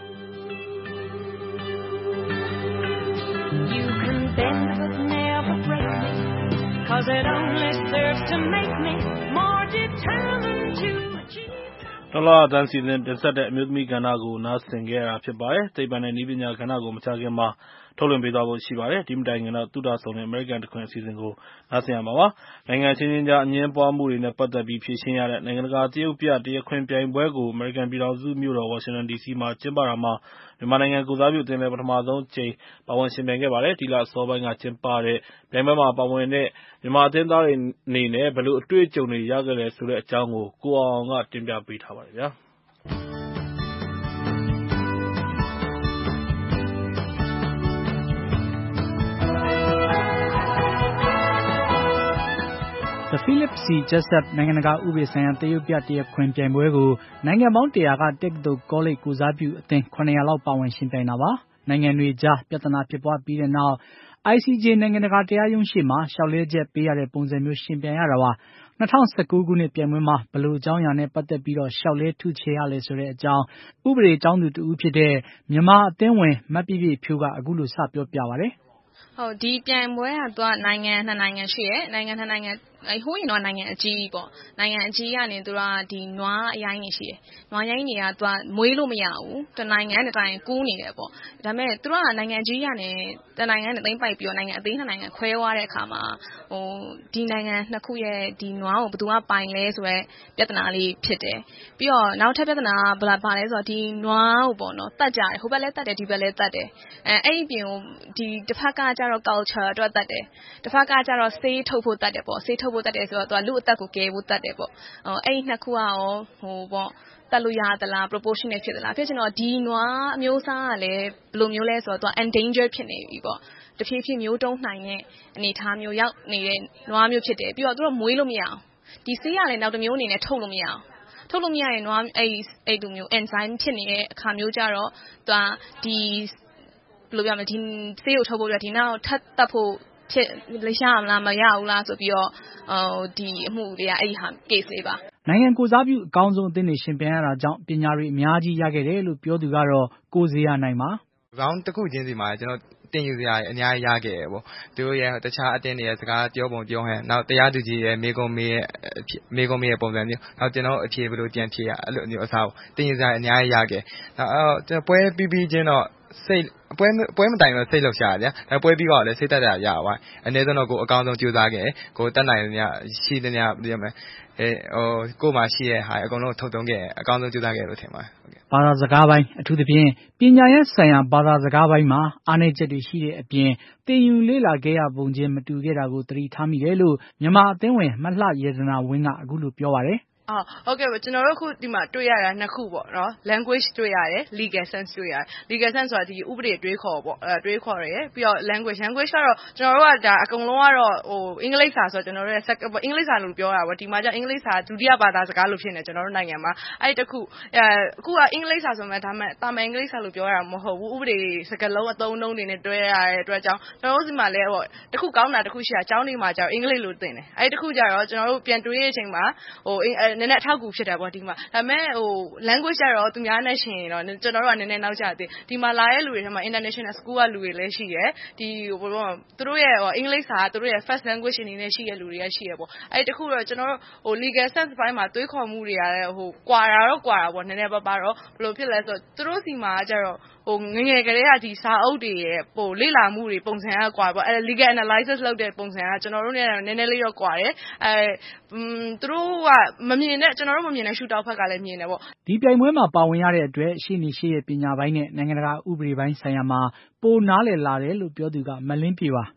You can bend but never break me cause it only serves to make me more determined to achieve တော်လာတန်းစီစဉ်တင်ဆက်တဲ့အမျိုးသမီးကဏ္ဍကိုနားဆင်ခဲ့ရတာဖြစ်ပါတယ်။သိပ္ပံနဲ့နည်းပညာကဏ္ဍကိုမချခင်မှာထုတ်လွှင့်ပေးသွားဖို့ရှိပါတယ်။ဒီမတိုင်ခင်တော့သုဒ္ဓဆောင်တဲ့ American တခွင်အစီအစဉ်ကိုနားဆင်ရမှာပါ။နိုင်ငံချင်းချင်းကြားအငင်းပွားမှုတွေနဲ့ပတ်သက်ပြီးဖြေရှင်းရတဲ့နိုင်ငံတကာတရုတ်ပြတရားခွင်ပြိုင်ပွဲကို American ပြည်ထောင်စုမြို့တော် Washington ဒီ စီ မှာကျင်းပတာမှာမြန်မာနိုင်ငံကိုယ်စားပြုအသင်းလည်းပထမဆုံးအကြိမ်ပါဝင်ရှင်ပြိုင်ခဲ့ပါတယ်။ဒီလအစောပိုင်းကကျင်းပတဲ့ပြိုင်ပွဲမှာပါဝင်တဲ့မြန်မာအသင်းသားတွေအနေနဲ့ဘယ်လိုအတွေ့အကြုံတွေရခဲ့လဲဆိုတဲ့အကြောင်းကိုကိုအောင်အောင်ကတင်ပြပေးထားပါတယ်ဗျာ။ The Philip C. Jessup နိုင်ငံတကာဥပဒေဆိုင်ရာတရုတ်ပြတရားခွင်ပြိုင်ပွဲကိုနိုင်ငံပေါင်းတရာကတက္ကသိုလ်ကောလိပ်ကိုစားပြုအသင်းခုနှစ်ရာလောက်ပါဝင်ရှင်ပြိုင်တာပါ။နိုင်ငံတွေကြားပြဿနာဖြစ်ပွားပြီးတဲ့နောက် I C J နိုင်ငံတကာတရားရုံးရှေ့မှာလျှောက်လဲချက်ပေးရတဲ့ပုံစံမျိုးရှင်ပြိုင်ရတာပါ။၂၀၁၉ခုနှစ်ပြိုင်ပွဲမှာဘယ်လိုအကြောင်းအရာနဲ့ပတ်သက်ပြီးတော့လျှောက်လဲထုချေရလဲဆိုတဲ့အကြောင်းဥပဒေကျောင်းသူတဦးဖြစ်တဲ့မြန်မာအသင်းဝင်မပြည့်ပြည့်ဖြိုးကအခုလိုစပြောပြပါတယ်။ဟုတ်ဒီပြိုင်ပွဲကသူကနိုင်ငံနှစ်နိုင်ငံရှိရဲနိုင်ငံနှစ်နိုင်ငံဟိုးရင်တော့နိုင်ငံအကြီးပေါ့နိုင်ငံအကြီးကနေသူကဒီနွားအရိုင်းနေရှိတယ်နွားရိုင်းတွေကသူကမွေးလို့မရဘူးတနိုင်ငံတစ်တိုင်းကူးနေတယ်ပေါ့ဒါပေမဲ့သူကနိုင်ငံကြီးကနေတနိုင်ငံနဲ့သိမ့်ပိုက်ပြီးတော့နိုင်ငံအသေးနှစ်နိုင်ငံခွဲသွားတဲ့အခါမှာဟိုဒီနိုင်ငံနှစ်ခုရဲ့ဒီနွားကိုဘယ်သူကပိုင်လဲဆိုတော့ပြဿနာလေးဖြစ်တယ်ပြီးတော့နောက်ထပ်ပြဿနာကဘာပါလဲဆိုတော့ဒီနွားကိုပေါ့နော်တတ်ကြတယ်ဟိုဘက်လည်းတတ်တယ်ဒီဘက်လည်းတတ်တယ်အဲအဲ့ဒီပြင်ကိုဒီတစ်ဖက်ကကျတော့ culture အတွက်တတ်တယ်တစ်ဖက်ကကျတော့ဆေးထုတ်ဖို့တတ်တယ်ပေါ့ဆေးထုတ်ဖို့တတ်တယ်ဆိုတော့သူကလူအသက်ကိုကယ်ဖို့တတ်တယ်ပေါ့အဲ့ဒီနှစ်ခုကရောဟိုပေါ့တက်လို့ရသလား proportionate ဖြစ်သလားဖြစ်ချင်တော့ဒီနွားအမျိုးအစားကလည်းဘယ်လိုမျိုးလဲဆိုတော့သူက endangered ဖြစ်နေပြီပေါ့တဖြည်းဖြည်းမျိုးတုံးနိုင်တဲ့အနေအထားမျိုးရောက်နေတဲ့နွားမျိုးဖြစ်တယ်ပြီးတော့သူတို့မွေးလို့မရအောင်ဒီဆေးရလည်းနောက်တစ်မျိုးအနေနဲ့ထုတ်လို့မရအောင်ထုတ်လို့မရရင်နွားအဲ့အဲ့လိုမျိုး enzyme ဖြစ်နေတဲ့အခါမျိုးကြတော့သူကဒီဘယ်လိုပြောမလဲဒီဆေးကိုထုတ်ဖို့အတွက်ဒီနောက်ထပ်တက်ဖို့ဖြစ်လက်ရမလားမရဘူးလားဆိုပြီးတော့ဟိုဒီအမှုတွေကအဲ့ဒီဟာ case လေးပါနိုင်ငံကိုစားပြုအကောင်းဆုံးအသင်းတွေရှင်ပြိုင်ရတာကြောင့်ပညာတွေအများကြီးရခဲ့တယ်လို့ပြောသူကတော့ကိုဇေယျနိုင်ပါ round တစ်ခုချင်းစီမှာကျွန်တော်တင်ယူစရာအများကြီးရခဲ့တယ်ပေါ့သူတို့ရဲ့တခြားအတင်းတွေရဲ့စကားပြောပုံပြောဟန်နောက်တရားသူကြီးရဲ့မေကွန်မေရဲ့မေကွန်မေရဲ့ပုံစံမျိုးနောက်ကျွန်တော်အဖြေဘယ်လိုပြန်ဖြေရအဲ့လိုမျိုးအစားတင်ယူစရာအများကြီးရခဲ့နောက်ကျွန်တော်ပွဲပြီးပြီးချင်းတော့စိတ်ပွဲပွဲမတိုင်တော့စိတ်လောက်ရှာတယ်ဗျာပွဲပြီးတော့လည်းစိတ်သက်သာရပါအနည်းဆုံးတော့ကိုအကောင်းဆုံးကြိုးစားခဲ့ကိုတက်နိုင်တယ်ညရှိတယ်ညပြောမယ်အဲဟိုကိုမှရှိရဲ့ဟာအကုန်လုံးထုတ်သုံးခဲ့အကောင်းဆုံးကြိုးစားခဲ့လို့ထင်ပါတယ်ဟုတ်ကဲ့ဘာသာစကားပိုင်းအထူးသဖြင့်ပညာရေးဆိုင်ရာဘာသာစကားပိုင်းမှာအားနည်းချက်တွေရှိတဲ့အပြင်သင်ယူလေ့လာခဲ့ရပုံချင်းမတူခဲ့တာကိုသတိထားမိတယ်လို့မြန်မာအသင်းဝင်မလှရတနာဝင်းကအခုလိုပြောပါတယ်အော်ဟုတ်ကဲ့ကျွန်တော်တို့ခုဒီမှာတွေ့ရတာနှစ်ခုပေါ့နော် language တွေ့ရတယ် legal sense တွေ့ရတယ် legal sense ဆိုတာဒီဥပဒေတွေးခေါ်ပေါ့အဲတွေးခေါ်ရယ်ပြီးတော့ language language ကတော့ကျွန်တော်တို့ကဒါအကုန်လုံးကတော့ဟိုအင်္ဂလိပ်စာဆိုတော့ကျွန်တော်တို့ရဲ့အင်္ဂလိပ်စာလို့ပြောတာပေါ့ဒီမှာကျအင်္ဂလိပ်စာဒုတိယဘာသာစကားလို့ဖြစ်နေကျွန်တော်တို့နိုင်ငံမှာအဲ့တခုအဲအခုကအင်္ဂလိပ်စာဆိုမှဒါမှတာမန်အင်္ဂလိပ်စာလို့ပြောရတာမဟုတ်ဘူးဥပဒေစကားလုံးအသုံးအနှုန်းတွေနဲ့တွဲရတဲ့အတွက်ကြောင့်ကျွန်တော်တို့ဒီမှာလည်းဟိုတခုကောင်းတာတခုရှိတာအကြောင်းတွေမှာကျတော့အင်္ဂလိပ်လို့သင်တယ်အဲ့တခုကျတော့ကျွန်တော်တို့ပြန်တွေးရတဲ့အချိန်မှာဟိုနည်းနည်းအထောက်အကူဖြစ်တယ်ပေါ့ဒီမှာဒါပေမဲ့ဟို language ကျတော့သူများနဲ့ရှင်တော့ကျွန်တော်တို့ကနည်းနည်းနောက်ကျသေးဒီမှာလာတဲ့လူတွေထဲမှာ international school ကလူတွေလည်းရှိရယ်ဒီဟိုဘောသူတို့ရဲ့အင်္ဂလိပ်စာသူတို့ရဲ့ first language အနေနဲ့ရှိရလူတွေကရှိရပေါ့အဲ့တခုတော့ကျွန်တော်တို့ဟို legal sense ဘိုင်းမှာတွေးခေါ်မှုတွေကလည်းဟိုကွာတာတော့ကွာတာပေါ့နည်းနည်းပါးပါတော့ဘယ်လိုဖြစ်လဲဆိုတော့သူတို့စီမှာကျတော့ဟိုငငယ်ကလေးကဒီစာအုပ်တွေရဲ့ဟိုလေ့လာမှုတွေပုံစံကကွာပေါ့အဲ legal analysis လုပ်တဲ့ပုံစံကကျွန်တော်တို့နဲ့နည်းနည်းလေးတော့ကွာတယ်အဲသူတို့ကမမြင်တဲ့ကျွန်တော်တို့မမြင်တဲ့ရှုထောင့်ဘက်ကလည်းမြင်တယ်ပေါ့ဒီပြိုင်ပွဲမှာပါဝင်ရတဲ့အတွက်ရှေ့နေရှေ့ရဲ့ပညာပိုင်းနဲ့နိုင်ငံတကာဥပဒေပိုင်းဆိုင်ရာမှာပိုနားလည်လာတယ်လို့ပြောသူကမလင်းပြေပါ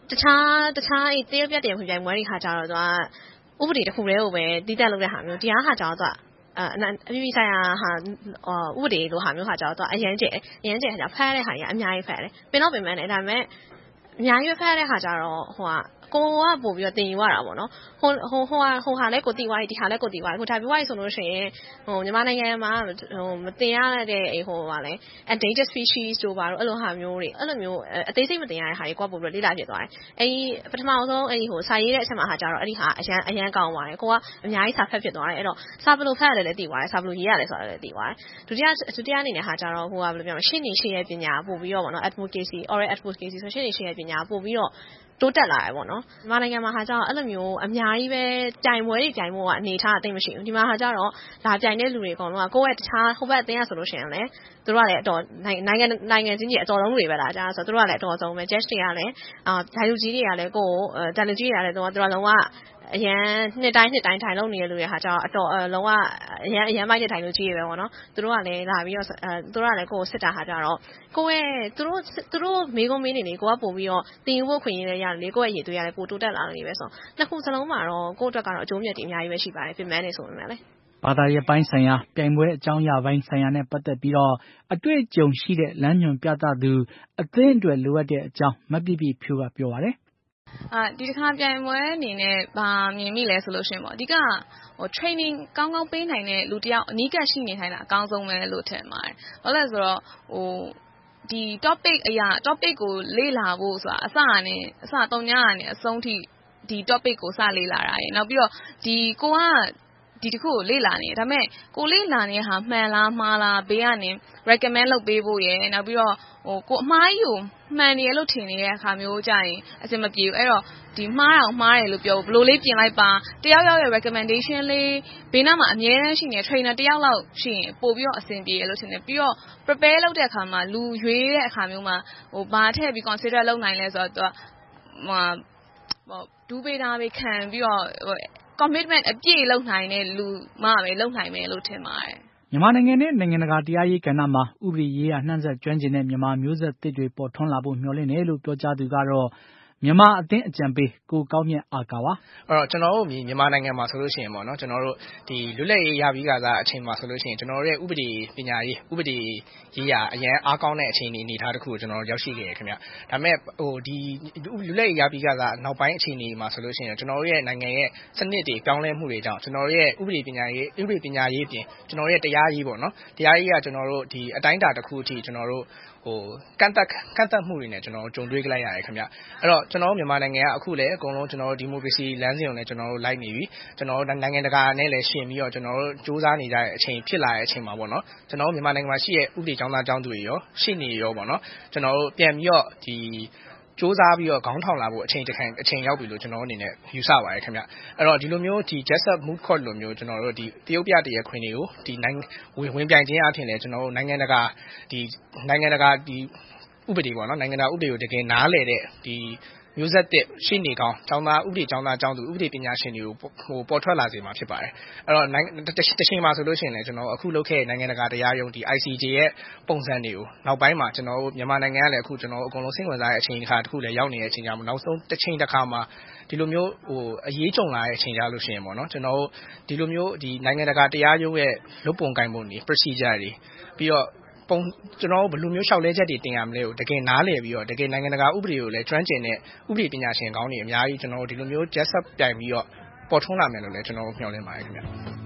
တခြားတခြားအဲ့တရုတ်ပြတဲ့ဖွင့်ပြိုင်ပွဲတွေခါကြတော့သူကဥပဒေတစ်ခုတည်းကိုပဲတည်တက်လုပ်တဲ့ဟာမျိုးတရားခါကြတော့သူကအပြည့်ဆိုင်ရာဟာဥပဒေလိုဟာမျိုးခါကြတော့သူကအရန်ကျဲအရန်ကျဲခါကြဖမ်းတဲ့ဟာကြီးအများကြီးဖမ်းတယ်ပင်တော့ပင်ပန်းတယ်ဒါပေမဲ့အများကြီးဖမ်းတဲ့ခါကြတော့ဟိုကကိုကပို့ပြီးတော့တင်ယူရတာပေါ့နော်ဟိုဟိုဟိုဟိုဟာလဲကိုတီဝါးဒီဟာလဲကိုတီဝါးဟိုဒါပြဝါးဆိုလို့ရှိရင်ဟိုမြန်မာနိုင်ငံမှာဟိုမတင်ရတဲ့အဲ့ဟိုဟာလဲ endangered species တို့ပါတော့အဲ့လိုဟာမျိုးတွေအဲ့လိုမျိုးအသေးစိတ်မတင်ရတဲ့ဟာကြီးကိုပို့ပြီးတော့လေ့လာဖြစ်သွားတယ်အဲ့ဒီပထမဆုံးအဲ့ဒီဟိုစာရေးတဲ့အချက်မှာဟာကြတော့အဲ့ဒီဟာအရန်အရန်ကောင်းပါတယ်ကိုကအများကြီးစာဖတ်ဖြစ်သွားတယ်အဲ့တော့စာဘလို့ဖတ်ရတယ်လည်းသိသွားတယ်စာဘလို့ရေးရတယ်ဆိုတာလည်းသိသွားတယ်ဒုတိယဒုတိယအနေနဲ့ဟာကြတော့ဟိုကဘယ်လိုပြောမလဲရှင်းနေရှင်းရဲ့ပညာပို့ပြီးတော့ပေါ့နော် advocacy oral advocacy ဆိုရှင်းနေရှင်းရဲ့ပညာပို့ပြီးတော့တိုးတက်လာတယ်ပေါ့နော်ဒီမှာနိုင်ငံမှာဟာကျတော့အဲ့လိုမျိုးအများကြီးပဲကြိုင်ပွဲတွေကြိုင်ဖို့ကအနေထားအသိမရှိဘူးဒီမှာဟာကျတော့လာကြိုင်တဲ့လူတွေအကုန်လုံးကကိုယ့်ရဲ့တခြားဟိုဘက်အတင်းရဆိုလို့ရှိရင်လည်းသူတို့ကလည်းအတော်နိုင်ငံနိုင်ငံချင်းကြီးအတော်လုံးတွေပဲလာကြဆိုတော့သူတို့ကလည်းအတော်ဆုံးပဲ judge တွေကလည်းအာဒိုင်လူကြီးတွေကလည်းကိုယ်ဒိုင်လူကြီးတွေကလည်းသူကသူကလုံးဝအရန်နှစ်တိုင်းနှစ်တိုင်းထိုင်လုံးနေတဲ့လူတွေဟာကျတော့အတော်လုံးဝအရန်အရန်မိုက်တဲ့ထိုင်လူကြီးတွေပဲပေါ့နော်သူတို့ကလည်းလာပြီးတော့အဲသူတို့ကလည်းကိုယ်စစ်တာဟာကျတော့ကိုယ့်ရဲ့သူတို့သူတို့မေးခွန်းမေးနေလေကိုကပို့ပြီးတော့တင်ယူဖို့ခွင့်ရလည်းရတယ်လေကိုယ့်ရဲ့ရည်သွေးရတယ်ပိုတိုးတက်လာနေပဲဆိုတော့နှစ်ခုစလုံးမှာတော့ကိုယ့်အတွက်ကတော့အကျိုးမြတ်တွေအများကြီးပဲရှိပါတယ်ပြင်ပန်းနေဆိုပေမဲ့လည်းဘာသာရေးပိုင်းဆိုင်ရာပြိုင်ပွဲအကြောင်းအရာပိုင်းဆိုင်ရာနဲ့ပတ်သက်ပြီးတော့အတွေ့အကြုံရှိတဲ့လမ်းညွှန်ပြသသူအသင်းအတွက်လိုအပ်တဲ့အကြောင်းမပြည့်ပြည့်ဖြိုးကပြောပါတယ်အာဒီတစ်ခါပြိုင်ပွဲအနေနဲ့ဗာမြင်မိလဲဆိုလို့ရှိရင်ပေါ့အဓိကဟို training ကောင်းကောင်းပေးနိုင်တဲ့လူတယောက်အနီးကပ်ရှိနေထိုင်တာအကောင်းဆုံးပဲလို့ထင်ပါတယ်။ဘာလို့လဲဆိုတော့ဟိုဒီ topic အရာ topic ကိုလေ့လာဖို့ဆိုတာအစနဲ့အစတုံညာနဲ့အဆုံးထိဒီ topic ကိုစလေ့လာတာရယ်နောက်ပြီးတော့ဒီကိုကဒီတခုကိုလေ့လာနေဒါပေမဲ့ကိုလေ့လာနေတဲ့ဟာမှန်လားမှားလားဘေးကနေ recommend လုပ်ပေးဖို့ရယ်နောက်ပြီးတော့ဟိုကိုအမှားကြီးကိုမှန်တယ်လို့ထင်နေတဲ့အခါမျိုးကြရင်အဆင်မပြေဘူးအဲ့တော့ဒီမှားတာမှားတယ်လို့ပြောဘလို့လေးပြင်လိုက်ပါတယောက်ယောက်ရဲ့ recommendation လေးဘေးနားမှာအများအားရှိနေ trainer တယောက်လောက်ရှိရင်ပို့ပြီးတော့အဆင်ပြေလို့ထင်တယ်ပြီးတော့ prepare လုပ်တဲ့အခါမှာလူရွေးတဲ့အခါမျိုးမှာဟိုဘာထည့်ပြီး consider လုပ်နိုင်လဲဆိုတော့ဟိုဟိုဒူးပေးတာပဲခံပြီးတော့ commitment အပြည့်လုပ်နိုင်တဲ့လူမှပဲလုပ်နိုင်မယ်လို့ထင်ပါတယ်မြန်မာနိုင်ငံနဲ့နိုင်ငံတကာတရားရေးကဏ္ဍမှာဥပဒေရေးရာနှံ့ဆက်ကျွမ်းကျင်တဲ့မြန်မာမျိုးဆက်သစ်တွေပေါ်ထွန်းလာဖို့မျှော်လင့်တယ်လို့ပြောကြားသူကတော့မြန်မာအသင်းအကြံပေးကိုကောင်းမြတ်အာကာပါအဲ့တော့ကျွန်တော်တို့မြန်မာနိုင်ငံမှာဆိုလို့ရှိရင်ပေါ့နော်ကျွန်တော်တို့ဒီလွတ်လပ်ရေးရပြီးကစားအချိန်မှာဆိုလို့ရှိရင်ကျွန်တော်တို့ရဲ့ဥပဒေပညာရေးဥပဒေရေးရာအရင်အားကောင်းတဲ့အချိန်တွေအနေထားတစ်ခုကိုကျွန်တော်တို့ရောက်ရှိခဲ့ရခင်ဗျဒါပေမဲ့ဟိုဒီလွတ်လပ်ရေးရပြီးကစားနောက်ပိုင်းအချိန်တွေမှာဆိုလို့ရှိရင်ကျွန်တော်တို့ရဲ့နိုင်ငံရဲ့စနစ်တွေပြောင်းလဲမှုတွေကြောင့်ကျွန်တော်တို့ရဲ့ဥပဒေပညာရေးဥပဒေပညာရေးပြင်ကျွန်တော်တို့ရဲ့တရားရေးပေါ့နော်တရားရေးကကျွန်တော်တို့ဒီအတိုင်းအတာတစ်ခုအထိကျွန်တော်တို့ဟိုကန့်သတ်ကန့်သတ်မှုတွေနဲ့ကျွန်တော်တို့ကြုံတွေ့ကြလိုက်ရတယ်ခင်ဗျအဲ့တော့ကျွန်တော်တို့မြန်မာနိုင်ငံကအခုလည်းအကုန်လုံးကျွန်တော်တို့ဒီမိုကရေစီလမ်းစဉ်ကိုလည်းကျွန်တော်တို့လိုက်နေပြီကျွန်တော်တို့နိုင်ငံတကာနဲ့လည်းရှင်ပြီးတော့ကျွန်တော်တို့စူးစမ်းနေကြတဲ့အချိန်ဖြစ်လာတဲ့အချိန်မှာပေါ့နော်ကျွန်တော်တို့မြန်မာနိုင်ငံမှာရှိတဲ့ဥပဒေကျောင်းသားကျောင်းသူတွေရောရှိနေရောပေါ့နော်ကျွန်တော်တို့ပြန်ပြီးတော့ဒီစူးစမ်းပြီးတော့ခေါင်းထောင်လာဖို့အချိန်တစ်ခါအချိန်ရောက်ပြီလို့ကျွန်တော်တို့အနေနဲ့ယူဆပါတယ်ခင်ဗျအဲ့တော့ဒီလိုမျိုးဒီ Jessup Moot Court လိုမျိုးကျွန်တော်တို့ဒီတရုတ်ပြတရားခွင်တွေကိုဒီနိုင်ငံဝင်ဝင်ပြိုင်ခြင်းအထင်လဲကျွန်တော်တို့နိုင်ငံတကာဒီနိုင်ငံတကာဒီဥပဒေပေါ့နော်နိုင်ငံတကာဥပဒေကိုတကယ်နားလည်တဲ့ဒီမျိုးဆက်တဲ့ရှိနေကောင်းကျောင်းသားဥပဒေကျောင်းသားကျောင်းသူဥပဒေပညာရှင်တွေကိုဟိုပေါ်ထွက်လာစေမှာဖြစ်ပါတယ်အဲ့တော့တချိန်မှာဆိုလို့ရှိရင်လည်းကျွန်တော်အခုလုပ်ခဲ့နိုင်ငံတကာတရားရုံးဒီ I C J ရဲ့ပုံစံတွေကိုနောက်ပိုင်းမှာကျွန်တော်တို့မြန်မာနိုင်ငံကလည်းအခုကျွန်တော်တို့အကုန်လုံးစိတ်ဝင်စားတဲ့အချိန်တစ်ခါတစ်ခုလည်းရောက်နေတဲ့အချိန်ကြောင့်နောက်ဆုံးတစ်ချိန်တစ်ခါမှာဒီလိုမျိုးဟိုအရေးကြုံလာတဲ့အချိန်ကြလို့ရှိရင်ပေါ့နော်ကျွန်တော်တို့ဒီလိုမျိုးဒီနိုင်ငံတကာတရားရုံးရဲ့လုပ်ပုံကိုင်ပုံတွေ procedure တွေပြီးတော့ပုံကျွန်တော်ဘယ်လိုမျိုးလျှောက်လဲချက်တွေတင်ရမလဲကိုတကယ်နားလည်ပြီးတော့တကယ်နိုင်ငံတကာဥပဒေကိုလည်းကျွမ်းကျင်တဲ့ဥပဒေပညာရှင်ကောင်းတွေအများကြီးကျွန်တော်ဒီလိုမျိုး Jessup ပြိုင်ပြီးတော့ပေါ်ထွန်းလာမယ်လို့လည်းကျွန်တော်မျှော်လင့်ပါတယ်ခင်ဗျ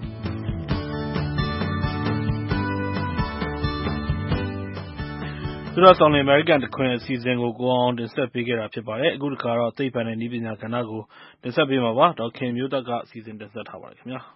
သူတို့ဆောင်နေ American တခွင်အစီအစဉ်ကိုကိုအောင်တင်ဆက်ပေးခဲ့တာဖြစ်ပါတယ်အခုတစ်ခါတော့သိပ္ပံနဲ့နည်းပညာကဏ္ဍကိုတင်ဆက်ပေးမှာပါဒေါက်ခင်မျိုးသက်ကစီစဉ်တင်ဆက်ထားပါတယ်ခင်ဗျာ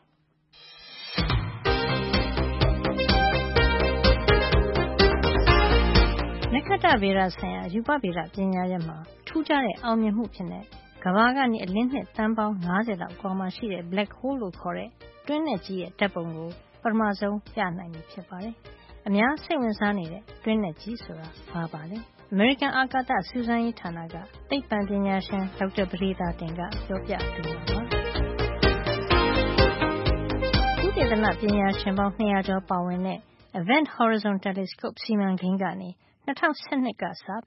နက္ခတ္တဗေဒဆိုင်ရာရူပဗေဒပညာရပ်မှာထူးခြားတဲ့အောင်မြင်မှုဖြစ်တဲ့ကမ္ဘာကနေအလင်းနှစ်သန်းပေါင်း၅၀လောက်အကွာမှာရှိတဲ့ black hole လို့ခေါ်တဲ့တွင်းနက်ကြီးရဲ့ဓာတ်ပုံကိုပထမဆုံးပြနိုင်ပြီဖြစ်ပါတယ်။အများစိတ်ဝင်စားနေတဲ့တွင်းနက်ကြီးဆိုတာဘာပါလဲ။ American အာကာသစူးစမ်းရေးဌာနကသိပ္ပံပညာရှင်ဒေါက်တာပဒေသာတင်ကပြောပြပေးပါမယ်။သုတေသနပညာရှင်ပေါင်း၂၀၀ကျော်ပါဝင်တဲ့ Event Horizon Telescope စီမံကိန်းကနေ၂၀၁၂ကစပြီး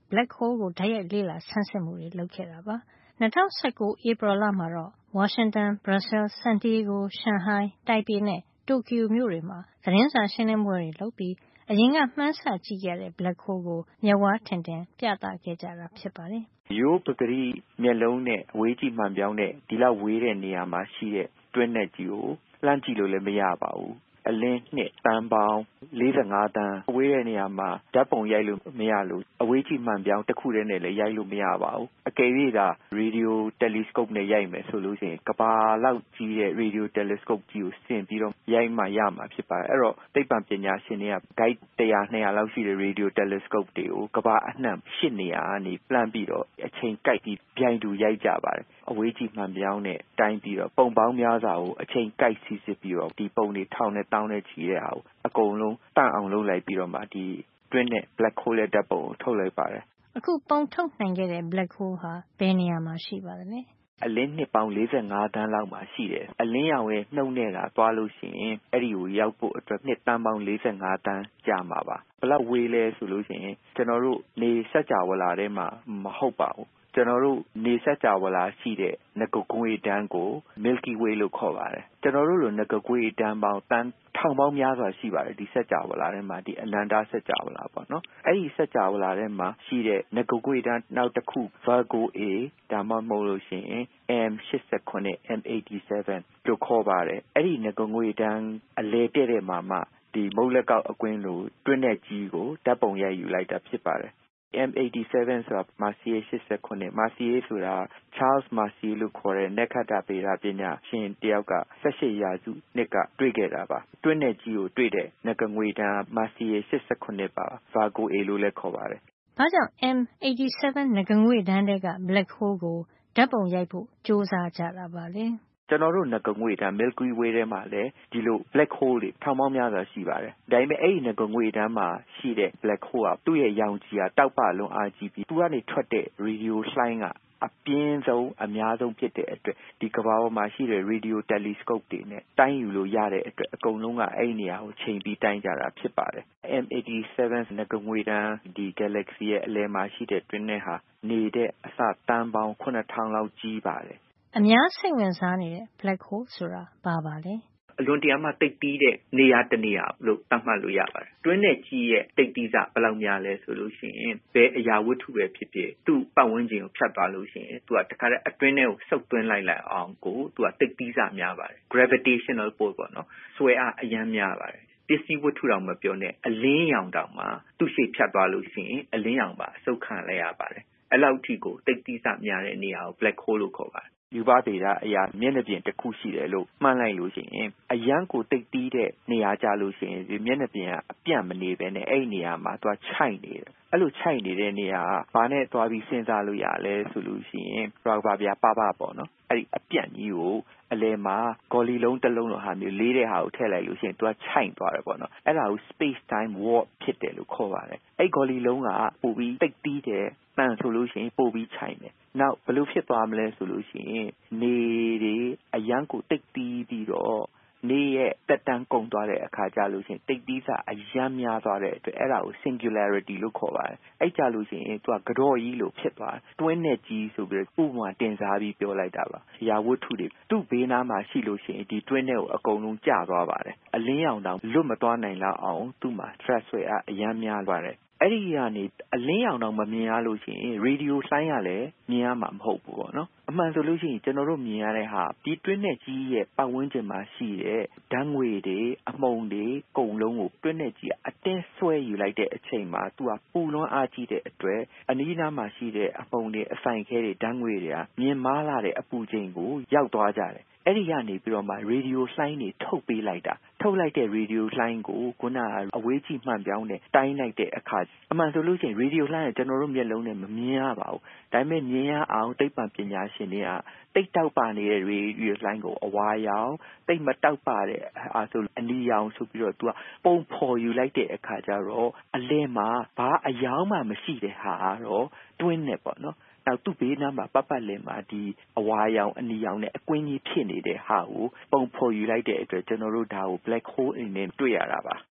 black hole ကိုဓာတ်ရိုက်လေ့လာဆန်းစစ်မှုတွေလုပ်ခဲ့တာပါ။၂၀၁၉ ဧပြီလမှာတော့ ဝါရှင်တန်၊ ဘရပ်ဆဲလ်၊ ဆန်တီယေဂို၊ ရှန်ဟိုင်း၊ တိုင်ပေနဲ့ တိုကျိုမြို့တွေမှာသတင်းစာရှင်းလင်းပွဲတွေလုပ်ပြီးအရင်ကမှန်းဆကြည့်ခဲ့ရတဲ့ black hole ကိုမျက်ဝါးထင်ထင်ပြသခဲ့ကြတာဖြစ်ပါတယ်။ရိုးပကတိမျက်လုံးနဲ့အဝေးကြည့်မှန်ပြောင်းတဲ့ဒီလောက်ဝေးတဲ့နေရာမှာရှိတဲ့တွင်းနက်ကြီးကိုလှမ်းကြည့်လို့လည်းမရပါဘူး။အလင်းနှစ်တန်းပေါင်းလေးဆယ့်ငါးတန်းအဝေးတဲ့နေရာမှာဓာတ်ပုံရိုက်လို့မရလို့အဝေးကြည့်မှန်ပြောင်းတစ်ခုတည်းနဲ့လည်းရိုက်လို့မရပါဘူး။အကယ်၍သာရေဒီယိုတယ်လီစကုပ်နဲ့ရိုက်မယ်ဆိုလို့ရှိရင်ကဘာလောက်ကြီးတဲ့ရေဒီယိုတယ်လီစကုပ်ကြီးကိုဆင်ပြီးတော့ရိုက်မှရမှာဖြစ်ပါတယ်။အဲ့တော့သိပ္ပံပညာရှင်တွေက guide တစ်ရာ နှစ်ရာလောက်ရှိတဲ့ရေဒီယိုတယ်လီစကုပ်တွေကိုကဘာအနှံ့ရှစ်နေရာကနေလှမ်းပြီးတော့အချိန်ကိုက်ပြီးပြိုင်တူရိုက်ကြပါတယ်။အဝေးကြည့်မှန်ပြောင်းနဲ့တိုင်းပြီးတော့ပုံပေါင်းများစွာကိုအချိန်ကိုက်စီစစ်ပြီးတော့ဒီပုံတွေထောင်နဲ့တောင်းနဲ့ချီတဲ့ဟာကိုအကုန်လုံးတန့်အောင်လုပ်လိုက်ပြီးတော့မှဒီတွင်းနဲ့ black hole ရဲ့ဓာတ်ပုံကိုထုတ်လိုက်ပါတယ်။အခုပုံထုတ်နိုင်ခဲ့တဲ့ black hole ဟာဘယ်နေရာမှာရှိပါသလဲ။အလင်းနှစ်ပေါင်းလေးဆယ့်ငါးတန်းလောက်မှာရှိတယ်။အလင်းရောင်ရဲ့နှုတ်နဲ့ကသွားလို့ရှိရင်အဲ့ဒီကိုရောက်ဖို့အတွက်နှစ်တန်းပေါင်းလေးဆယ့်ငါးတန်းကြာမှာပါ။ဘယ်လောက်ဝေးလဲဆိုလို့ရှိရင်ကျွန်တော်တို့နေစัจ java လာထဲမှာမဟုတ်ပါဘူး။ကျွန်တော်တို့နေစัจ java လာရှိတဲ့ငကုတ်ကွေးတန်းကို Milky Way လို့ခေါ်ပါတယ်။ကျွန်တော်တို့လိုငကုတ်ကွေးတန်းပေါင်းတန်းထောင်ပေါင်းများစွာရှိပါတယ်ဒီစัจ java လာထဲမှာဒီအနန္တစัจ java လာပေါ့နော်။အဲ့ဒီစัจ java လာထဲမှာရှိတဲ့ငကုတ်ကွေးတန်းနောက်တစ်ခု Virgo A ဒါမှမဟုတ်လို့ရှိရင် M ၈၇ M ၈၇တို့ခေါ်ပါတယ်။အဲ့ဒီငကုတ်ကွေးတန်းအလဲတဲ့တဲ့မှာမှဒီမုတ်လက်ကောက်အကွင်းလိုတွင်းတဲ့ကြီးကိုဓာတ်ပုံရိုက်ယူလိုက်တာဖြစ်ပါတယ်။ M ၈၇ဆိုတာ Messier ၈၇ Messier ဆိုတာ Charles Messier လို့ခေါ်တဲ့နက္ခတ္တဗေဒပညာရှင်တယောက်က၁၈ရာစုနှစ်ကတွေ့ခဲ့တာပါ။တွင်းတဲ့ကြီးကိုတွေ့တဲ့ငကငွေတန်း Messier ၈၇ပါ Virgo A လို့လည်းခေါ်ပါတယ်။ဘာကြောင့် M ၈၇ ငကငွေတန်းတွေက black hole ကိုဓာတ်ပုံရိုက်ဖို့ကြိုးစားကြတာပါလဲ။ကျွန်တော်တို့ငကငွေတန်း Milky Way ထဲမှာလည်းဒီလို black hole တွေထောင်ပေါင်းများစွာရှိပါတယ်။ဒါပေမဲ့အဲ့ဒီငကငွေတန်းမှာရှိတဲ့ black hole ကသူ့ရဲ့ရောင်ခြည်ကတောက်ပလွန်အားကြီးပြီးသူကနေထွက်တဲ့ radio လှိုင်းကအပြင်းဆုံးအများဆုံးဖြစ်တဲ့အတွက်ဒီကမ္ဘာပေါ်မှာရှိတဲ့ radio telescope တွေနဲ့တိုင်းယူလို့ရတဲ့အတွက်အကုန်လုံးကအဲ့ဒီနေရာကိုချိန်ပြီးတိုင်းကြတာဖြစ်ပါတယ်။ M ၈၇ ငကငွေတန်းဒီ galaxy ရဲ့အလယ်မှာရှိတဲ့တွင်းနဲ့ဟာနေတဲ့အစတန်းပေါင်းခုနှစ်ထောင်လောက်ကြီးပါတယ်။အများစိတ်ဝင်စားနေတဲ့ black hole ဆိုတာဘာပါလဲ။အလွန်တရာမှတိတ်တီးတဲ့နေရာတနေရာလို့သတ်မှတ်လို့ရပါတယ်။တွင်းနဲ့ကြီးရဲ့တိတ်တီးစဘယ်လောက်များလဲဆိုလို့ရှိရင်ဘယ်အရာဝတ္ထုပဲဖြစ်ဖြစ်သူ့ပတ်ဝန်းကျင်ကိုဖြတ်သွားလို့ရှိရင်သူကတခါတည်းအတွင်းထဲကိုစုပ်သွင်းလိုက်လိုက်အောင်ကိုသူကတိတ်တီးစများပါတယ်။ gravitational force ပေါ့နော်။ဆွဲအားအရမ်းများပါတယ်။ပစ္စည်းဝတ္ထုတောင်မပြောနဲ့အလင်းရောင်တောင်မှသူ့ရှေ့ဖြတ်သွားလို့ရှိရင်အလင်းရောင်ပါအဆုတ်ခံလိုက်ရပါတယ်။အဲ့လောက်ထိကိုတိတ်တီးစများတဲ့နေရာကို black hole လို့ခေါ်ပါတယ်။ရူပဗေဒအရာမျက်နှာပြင်တစ်ခုရှိတယ်လို့မှန်းလိုက်လို့ရှိရင်အရန်ကိုတိတ်တီးတဲ့နေရာကြလို့ရှိရင်ဒီမျက်နှာပြင်ကအပြန့်မနေပဲနဲ့အဲ့ဒီနေရာမှာသွားခြိုက်နေတယ်အဲ့လိုခြိုက်နေတဲ့နေရာကဘာနဲ့သွားပြီးစဉ်းစားလို့ရလဲဆိုလို့ရှိရင်ဘာဘာပြပပပေါ့နော်အဲ့ဒီအပြန့်ကြီးကိုအလယ်မှာဂေါ်လီလုံးတစ်လုံးလိုဟာမျိုးလေးတဲ့ဟာကိုထည့်လိုက်လို့ရှိရင်သူကခြိုက်သွားတယ်ပေါ့နော်အဲ့ဒါကို space time warp ဖြစ်တယ်လို့ခေါ်ပါတယ်အဲ့ဂေါ်လီလုံးကပိုပြီးတိတ်တီးတယ်တန်ဆိုလို့ရှိရင်ပိုပြီးခြိုက်မယ်နောက်ဘယ်လိုဖြစ်သွားမလဲဆိုလို့ရှိရင်နေတွေအရန်ကိုတိတ်တီးပြီးတော့နေရဲ့တက်တန်းကုန်သွားတဲ့အခါကျလို့ရှိရင်တိတ်တီးစာအရမ်းများသွားတဲ့အတွက်အဲ့ဒါကို singularity လို့ခေါ်ပါတယ်အဲ့ကြလို့ရှိရင်သူကကြော့ကြီးလို့ဖြစ်သွားတယ်တွင်းနဲ့ကြီးဆိုပြီးဥပမာတင်စားပြီးပြောလိုက်တာပါရာဝတ္ထုတွေသူ့ဘေးနားမှာရှိလို့ရှိရင်ဒီတွင်းနဲ့ကိုအကုန်လုံးကျသွားပါတယ်အလင်းရောင်တောင်လွတ်မသွားနိုင်လောက်အောင်သူ့မှာ stress ဆွဲအားအရမ်းများသွားတယ်အဲ့ဒီကနေအလင်းရောင်တော့မမြင်ရလို့ရှိရင်ရေဒီယိုလှိုင်းရလည်းမြင်ရမှာမဟုတ်ဘူးပေါ့နော်အမှန်ဆိုလို့ရှိရင်ကျွန်တော်တို့မြင်ရတဲ့ဟာဒီတွင်းနဲ့ကြီးရဲ့ပတ်ဝန်းကျင်မှာရှိတဲ့ဓာတ်ငွေတွေအမှုန်တွေအကုန်လုံးကိုတွင်းနဲ့ကြီးအတင်းဆွဲယူလိုက်တဲ့အချိန်မှာသူကပူလွန်းအားကြီးတဲ့အတွက်အနီးနားမှာရှိတဲ့အမှုန်တွေအဆိုင်ခဲတွေဓာတ်ငွေတွေကမြင်မားလာတဲ့အပူချိန်ကိုရောက်သွားကြတယ်အဲ့ဒီကနေပြီးတော့မှရေဒီယိုလှိုင်းတွေထုတ်ပေးလိုက်တာထုတ်လိုက်တဲ့ရေဒီယိုလှိုင်းကိုခုနကအဝေးကြည့်မှန်ပြောင်းနဲ့တိုင်းလိုက်တဲ့အခါအမှန်ဆိုလို့ရှိရင်ရေဒီယိုလှိုင်းကကျွန်တော်တို့မျက်လုံးနဲ့မမြင်ရပါဘူးဒါပေမဲ့မြင်ရအောင်သိပ္ပံပညာရှင်တွေကတိတ်တောက်ပနေတဲ့ရေဒီယိုလှိုင်းကိုအဝါရောင်တိတ်မတောက်ပတဲ့အာဆိုအနီရောင်ဆိုပြီးတော့သူကပုံဖော်ယူလိုက်တဲ့အခါကျတော့အလယ်မှာဘာအယောင်မှမရှိတဲ့ဟာတော့တွင်းနဲ့ပေါ့နော်နောက်သူ့ဘေးနားမှာပတ်ပတ်လည်မှာဒီအဝါရောင်အနီရောင်နဲ့အကွင်းကြီးဖြစ်နေတဲ့ဟာကိုပုံဖော်ယူလိုက်တဲ့အတွက်ကျွန်တော်တို့ဒါကို black hole အနေနဲ့တွေ့ရတာပါ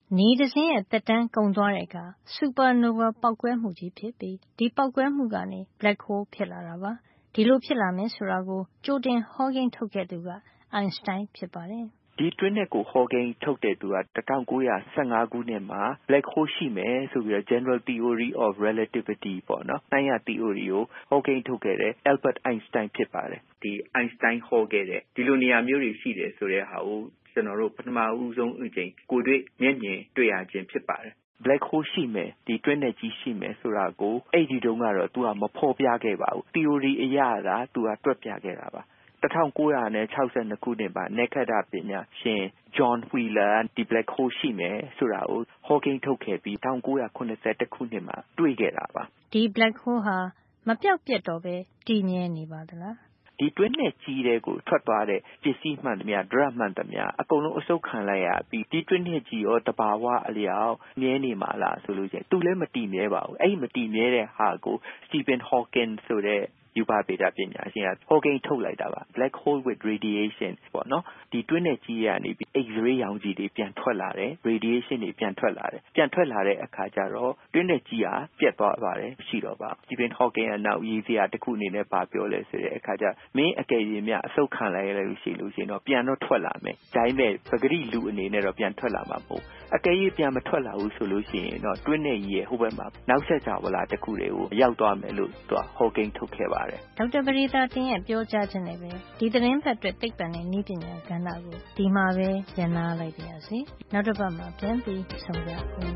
နေတစ်စင်းရဲ့သက်တမ်းကုန်သွားတဲ့အခါ supernova ပေါက်ကွဲမှုကြီးဖြစ်ပြီးဒီပေါက်ကွဲမှုကနေ black hole ဖြစ်လာတာပါဒီလိုဖြစ်လာမယ်ဆိုတာကိုကြိုတင် Hawking ထုတ်ခဲ့သူက Einstein ဖြစ်ပါတယ်ဒီတွင်းနဲ့ကို Hawking ထုတ်တဲ့သူကnineteen fifteenခုနှစ်မှာ black hole ရှိမယ်ဆိုပြီးတော့ general theory of relativity ပေါ့နော်နှိုင်းရ theory ကို Hawking ထုတ်ခဲ့တဲ့ Albert Einstein ဖြစ်ပါတယ်ဒီ Einstein ဟောခဲ့တဲ့ဒီလိုနေရာမျိုးတွေရှိတယ်ဆိုတဲ့ဟာကိုကျွန်တော်တို့ပထမဦးဆုံးအကြိမ်ကိုယ်တွေ့မျက်မြင်တွေ့ရခြင်းဖြစ်ပါတယ် black hole ရှိမယ်ဒီတွင်းနဲ့ကြီးရှိမယ်ဆိုတာကိုအဲ့ဒီတုန်းကတော့သူကမဖော်ပြခဲ့ပါဘူး theory အရသာသူကတွက်ပြခဲ့တာပါnineteen sixty-twoခုနှစ်မှာနက္ခတ္တပညာရှင် John Wheeler ဒီ black hole ရှိမယ်ဆိုတာကို Hawking ထုတ်ခဲ့ပြီးnineteen seventy-oneခုနှစ်မှာတွေ့ခဲ့တာပါဒီ black hole ဟာမပြောက်ပြတ်တော့ပဲတည်မြဲနေပါသလားဒီတွင်းနဲ့ကြီးတဲ့ကိုထွက်သွားတဲ့ပစ္စည်းမှန်သမျှ drug မှန်သမျှအကုန်လုံးအစုပ်ခံလိုက်ရပြီးဒီတွင်းနဲ့ကြီးရောတဘာဝအလျောက်မြဲနေမှာလားဆိုလို့ရှိရင်သူလည်းမတည်မြဲပါဘူးအဲ့ဒီမတည်မြဲတဲ့ဟာကို Stephen Hawking ဆိုတဲ့ယူပါဗေဒပညာရှင်က Hawking ထုတ်လိုက်တာပါ black hole with radiation ပေါ့နော်ဒီတွင်းနဲ့ကြီးရနေပြီး X-ray ရောင်ခြည်တွေပြန်ထွက်လာတယ် radiation တွေပြန်ထွက်လာတယ်ပြန်ထွက်လာတဲ့အခါကျတော့တွင်းနဲ့ကြီးဟာပြတ်သွားပါတယ်ရှိတော့ပါ Stephen Hawking ကနောက်ရေးစရာတစ်ခုအနေနဲ့ပါပြောလဲဆိုတဲ့အခါကျမင်းအကယ်၍များအဆုတ်ခံလိုက်ရလို့ရှိလို့ရှိရင်တော့ပြန်တော့ထွက်လာမယ်ဒါပေမဲ့ပဂတိလူအနေနဲ့တော့ပြန်ထွက်လာမှာမဟုတ်အကယ်၍ပြန်မထွက်လာဘူးဆိုလို့ရှိရင်တော့တွင်းနဲ့ကြီးရဲ့ဟိုဘက်မှာနောက်ဆက်ကြဝဠာတစ်ခုတွေကိုရောက်သွားမယ်လို့သူက Hawking ထုတ်ခဲ့ပါတယ်ဒေါက်တာပရိသတင်ရဲ့ပြောကြားခြင်းနဲ့ပဲဒီသတင်းဖတ်အတွက်သိပ္ပံနဲ့နည်းပညာကဏ္ဍကိုဒီမှာပဲရန်နာလိုက်ပါရစေနောက်တစ်ပတ်မှာပြန်ပြီးဆုံကြပါမယ်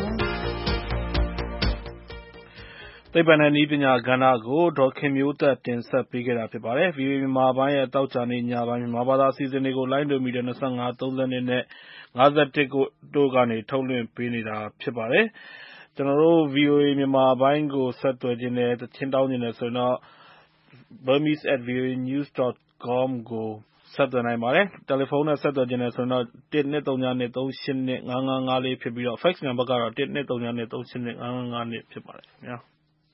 သိပ္ပံနဲ့နည်းပညာကဏ္ဍကိုဒေါ်ခင်မျိုးသက်တင်ဆက်ပေးခဲ့တာဖြစ်ပါတယ် ဗီအိုအေ မြန်မာပိုင်းရဲ့တောက်ချာနေညပိုင်းမြန်မာဘာသာအစီအစဉ်တွေကိုလိုင်းဒိုမီတာtwenty-five, thirtyနဲ့fifty-oneကိုတို့ကနေထုတ်လွှင့်ပေးနေတာဖြစ်ပါတယ်ကျွန်တော်တို့ ဗီအိုအေ မြန်မာပိုင်းကိုဆက်သွယ်ခြင်းနဲ့ချင်းတောင်းခြင်းနဲ့ဆိုတော့ burmese at v o a news dot com ကိုဆက်သွယ်နိုင်ပါတယ်တယ်လီဖုန်းနဲ့ဆက်သွယ်ခြင်းနဲ့ဆိုတော့one two zero two two eight two eight five five five fourဖြစ်ပြီးတော့ fax number ကတော့one two zero two two eight two eight five five five twoဖြစ်ပါတယ်ခင်ဗျာ